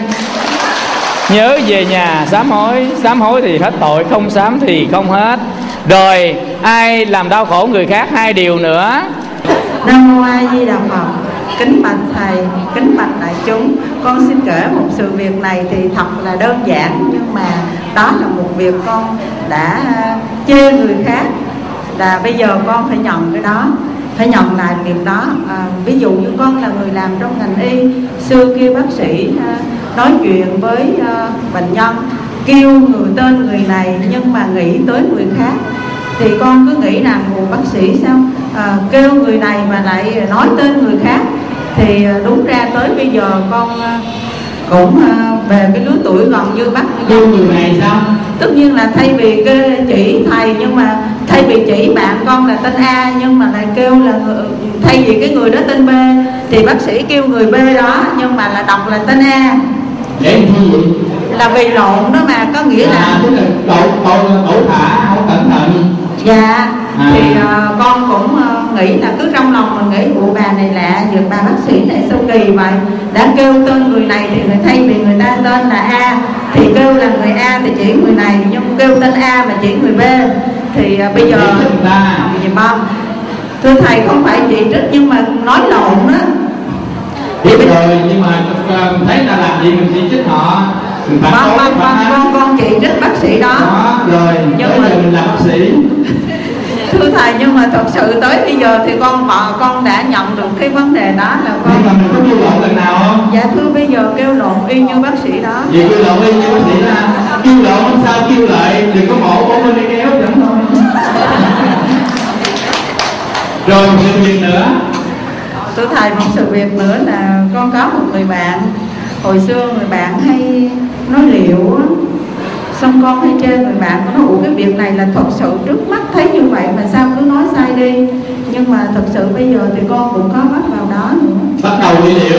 Nhớ về nhà sám hối. Sám hối thì hết tội, không sám thì không hết. Rồi ai làm đau khổ người khác? Hai điều nữa. Nam mô A Di Đà Phật. Kính bạch thầy, kính bạch đại chúng, con xin kể một sự việc này thì thật là đơn giản, nhưng mà đó là một việc con đã chê người khác, là bây giờ con phải nhận cái đó, phải nhận lại việc đó. À, ví dụ như con là người làm trong ngành y, xưa kia bác sĩ à, nói chuyện với à, bệnh nhân, kêu người tên người này nhưng mà nghĩ tới người khác, thì con cứ nghĩ rằng một bác sĩ sao à, kêu người này mà lại nói tên người khác. Thì đúng ra tới bây giờ con à, cũng à, về cái lứa tuổi gần như bác kêu người này sao, tất nhiên là thay vì kêu chỉ thầy, nhưng mà thay vì chỉ bạn con là tên A, nhưng mà lại kêu là người, thay vì cái người đó tên B thì bác sĩ kêu người B đó nhưng mà là đọc là tên A. Để làm gì? Là vì lộn đó mà, có nghĩa là à, tức là đổ, đổ, đổ thả, không cẩn thận. Dạ, à. thì uh, con cũng uh, nghĩ là cứ trong lòng mình nghĩ bộ bà này lạ, việc bà bác sĩ này sao kỳ vậy, đã kêu tên người này thì người thay vì người ta tên là A thì kêu là người A thì chỉ người này, nhưng kêu tên A mà chỉ người B thì uh, bây giờ gì mong thưa thầy không phải chỉ trích nhưng mà nói lộn đó. Biết rồi, nhưng mà thấy ta làm gì mình chỉ trích họ. Con, con, con, con, con chỉ trích bác sĩ đó, đó rồi, nhưng mà mình làm bác sĩ. Thưa thầy, nhưng mà thật sự tới bây giờ thì con vợ con đã nhận được cái vấn đề đó là con. Nhưng mà mình có kêu lộn lần nào không? Dạ thưa, bây giờ kêu lộn y như bác sĩ đó. Vì kêu lộn y như bác sĩ đó, kêu lộn không sao, kêu lại đừng có mổ của mình đi kéo chẳng thôi. Rồi một sự việc nữa. Thưa thầy, một sự việc nữa là con có một người bạn, hồi xưa người bạn hay nói liệu á, xong con hay trêu người bạn, con nói ủa cái việc này là thật sự trước mắt thấy như vậy mà sao cứ nói sai đi. Nhưng mà thật sự bây giờ thì con cũng có bắt vào đó nữa. Bắt đầu đi liệu.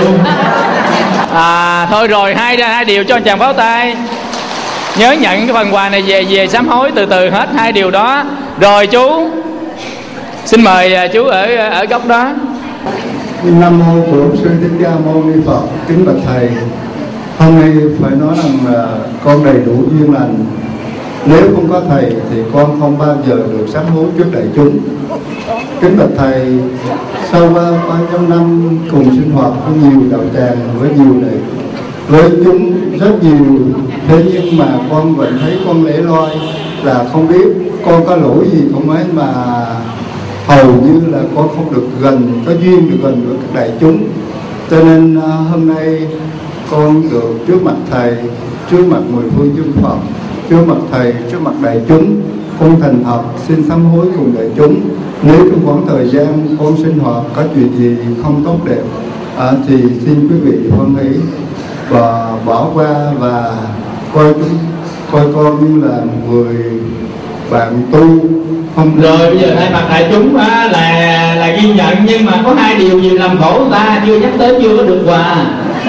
À thôi rồi, hai hai điều cho anh chàng pháo tay. Nhớ nhận cái phần quà này về về sám hối từ từ hết hai điều đó. Rồi chú xin mời chú ở ở góc đó. Nam mô Bổn Sư Thích Ca Mâu Ni Phật. Kính bạch thầy, hôm nay phải nói rằng là con đầy đủ duyên lành, Nếu không có thầy thì con không bao giờ được sám hối trước đại chúng. Kính bạch thầy, sau bao nhiêu năm cùng sinh hoạt với nhiều đạo tràng, với nhiều đệ, với chúng rất nhiều, thế nhưng mà con vẫn thấy con lẻ loi, là không biết con có lỗi gì không ấy mà hầu như là con không được gần, có duyên được gần với các đại chúng. Cho nên hôm nay con được trước mặt thầy, trước mặt mười phương chư Phật, trước mặt thầy, trước mặt đại chúng, con thành thật xin sám hối cùng đại chúng. Nếu trong khoảng thời gian con sinh hoạt có chuyện gì không tốt đẹp à, thì xin quý vị hoan hỷ và bỏ qua và coi chúng coi con như là người bạn tu không. Rồi bây giờ thay mặt đại chúng á, là là ghi nhận, nhưng mà có hai điều gì làm khổ người ta chưa nhắc tới, chưa có được quà.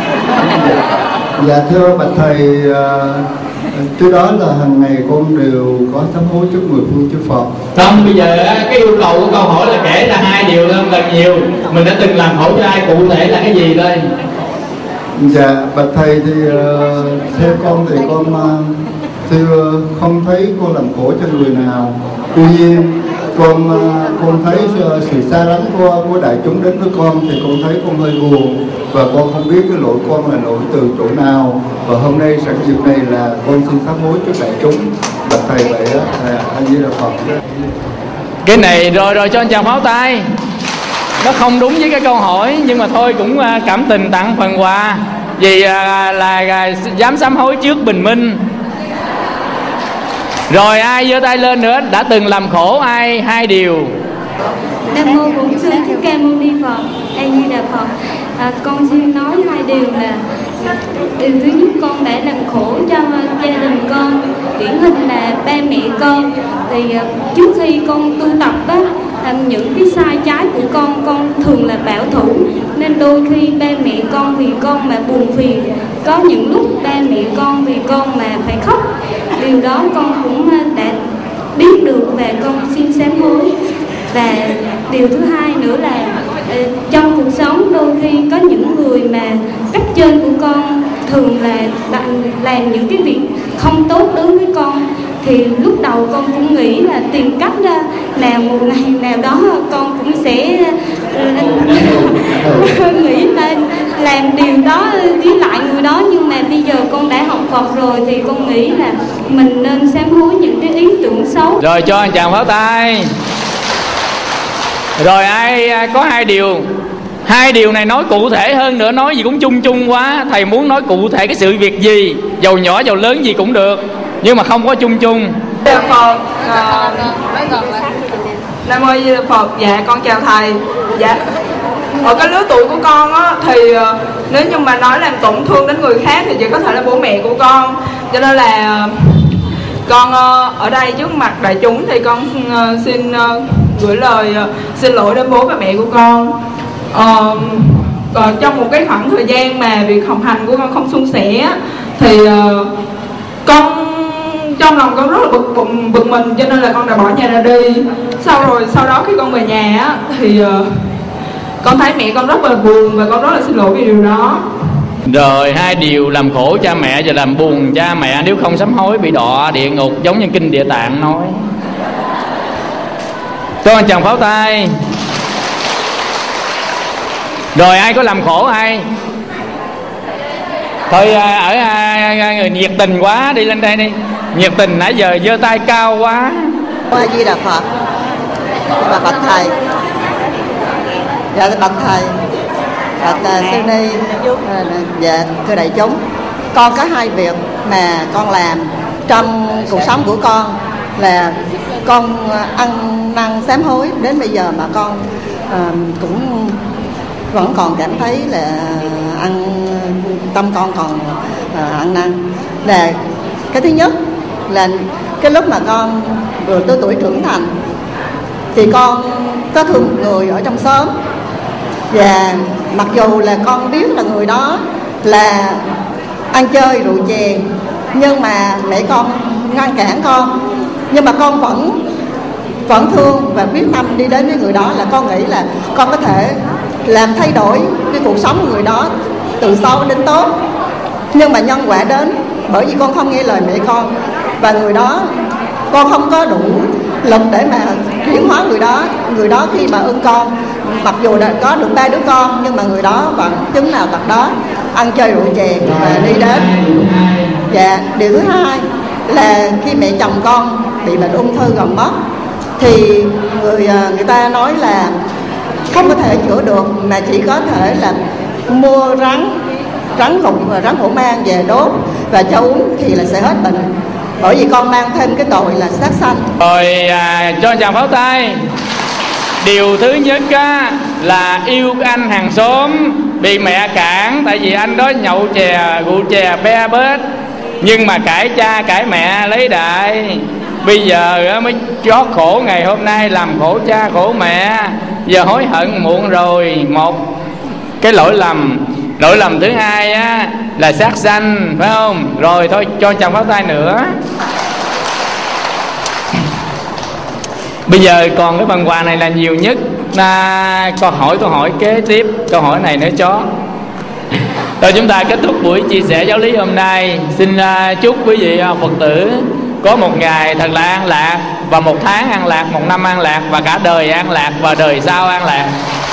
Dạ thưa bạch thầy, cái đó là hàng ngày con đều có sám hối trước mười phương chư Phật. Không, bây giờ cái yêu cầu của câu hỏi là kể là hai điều hơn là nhiều. Mình đã từng làm khổ cho ai, cụ thể là cái gì thôi? Dạ bạch thầy thì uh, theo con thì con uh, thì, uh, không thấy con làm khổ cho người nào. Tuy nhiên con uh, con thấy uh, sự xa lánh của, của đại chúng đến với con thì con thấy con hơi buồn, và con không biết cái lỗi con là lỗi từ chỗ nào. Và hôm nay sẵn dịp này là con xin sám hối trước đại chúng. Bạch thầy vậy đó, anh Di Đà Phật. Cái này rồi rồi cho anh chàng pháo tay. Nó không đúng với cái câu hỏi, nhưng mà thôi cũng cảm tình tặng phần quà. Vì là, là, là dám sám hối trước bình minh. Rồi ai giơ tay lên nữa, đã từng làm khổ ai hai điều? Nam mô Bổn Sư Thích Ca Mâu Ni Phật. A Di Đà Phật. À, con xin nói hai điều là điều thứ nhất, con đã làm khổ cho gia đình con, điển hình là ba mẹ con. Thì trước khi con tu tập á, những cái sai trái của con con thường là bảo thủ, nên đôi khi ba mẹ con vì con mà buồn phiền, có những lúc ba mẹ con vì con mà phải khóc. Điều đó con cũng đã biết được và con xin sám hối. Và điều thứ hai nữa là trong cuộc sống đôi khi có những người mà cấp trên của con thường là làm những cái việc không tốt đối với con, thì lúc đầu con cũng nghĩ là tìm cách nào một ngày nào đó con cũng sẽ nghĩ là làm điều đó với lại người đó. Nhưng mà bây giờ con đã học Phật rồi thì con nghĩ là mình nên sám hối những cái ý tưởng xấu. Rồi cho anh chàng pháo tay. Rồi ai có hai điều. Hai điều này nói cụ thể hơn nữa, nói gì cũng chung chung quá. Thầy muốn nói cụ thể cái sự việc gì, dầu nhỏ dầu lớn gì cũng được, nhưng mà không có chung chung. Dạ Phật. À, Nam mô Di Đà Phật. Dạ con chào thầy. Dạ ở cái lứa tuổi của con á, thì nếu như mà nói làm tổn thương đến người khác thì chỉ có thể là bố mẹ của con. Cho nên là con ở đây trước mặt đại chúng thì con xin gửi lời xin lỗi đến bố và mẹ của con. Ờ, còn trong một cái khoảng thời gian mà việc học hành của con không suôn sẻ thì uh, con trong lòng con rất là bực, bực, bực mình, cho nên là con đã bỏ nhà ra đi. Sau rồi sau đó khi con về nhà á, thì uh, con thấy mẹ con rất là buồn và con rất là xin lỗi vì điều đó. Rồi hai điều làm khổ cha mẹ và làm buồn cha mẹ nếu không sám hối bị đọa địa ngục, giống như kinh Địa Tạng nói. Cho anh chàng pháo tay. Rồi ai có làm khổ ai? Thôi ở người nhiệt tình quá, đi lên đây đi. Nhiệt tình nãy giờ giơ tay cao quá. A Di Đà Phật. Và bạch thầy. Dạ bạch thầy. Bạch sư ni. Dạ thưa đại chúng, con có hai việc mà con làm trong cuộc sống của con, là con ăn năn sám hối đến bây giờ mà con uh, cũng vẫn còn cảm thấy là ăn tâm con còn uh, ăn năn. Là cái thứ nhất là cái lúc mà con vừa tới tuổi trưởng thành thì con có thương một người ở trong xóm, và mặc dù là con biết là người đó là ăn chơi rượu chè, nhưng mà mẹ con ngăn cản con, nhưng mà con vẫn vẫn thương và quyết tâm đi đến với người đó. Là con nghĩ là con có thể làm thay đổi cái cuộc sống của người đó từ xấu đến tốt. Nhưng mà nhân quả đến bởi vì con không nghe lời mẹ con, và người đó con không có đủ lực để mà chuyển hóa người đó. Người đó khi mà ưng con, mặc dù đã có được ba đứa con, nhưng mà người đó vẫn chứng nào tật đó, ăn chơi rượu chè và đi đến. Dạ, điều thứ hai là khi mẹ chồng con bị bệnh ung thư gần mất, thì người người ta nói là không có thể chữa được, mà chỉ có thể là mua rắn rắn lục và rắn hổ mang về đốt và cho uống thì là sẽ hết bệnh, bởi vì con mang thêm cái tội là sát sanh. Rồi à, cho chàng pháo tay. Điều thứ nhất á, là yêu anh hàng xóm bị mẹ cản, tại vì anh đó nhậu chè rượu chè be bết, nhưng mà cãi cha cãi mẹ lấy đại. Bây giờ mới chót khổ ngày hôm nay, làm khổ cha khổ mẹ, giờ hối hận muộn rồi. Một cái lỗi lầm. Lỗi lầm thứ hai á, là sát sanh, phải không? Rồi thôi cho chồng pháo tay nữa. Bây giờ còn cái phần quà này là nhiều nhất. À, câu hỏi tôi hỏi kế tiếp, câu hỏi này nữa chó. Rồi chúng ta kết thúc buổi chia sẻ giáo lý hôm nay. Xin uh, chúc quý vị uh, Phật tử có một ngày thật là an lạc, và một tháng an lạc, một năm an lạc, và cả đời an lạc, và đời sau an lạc.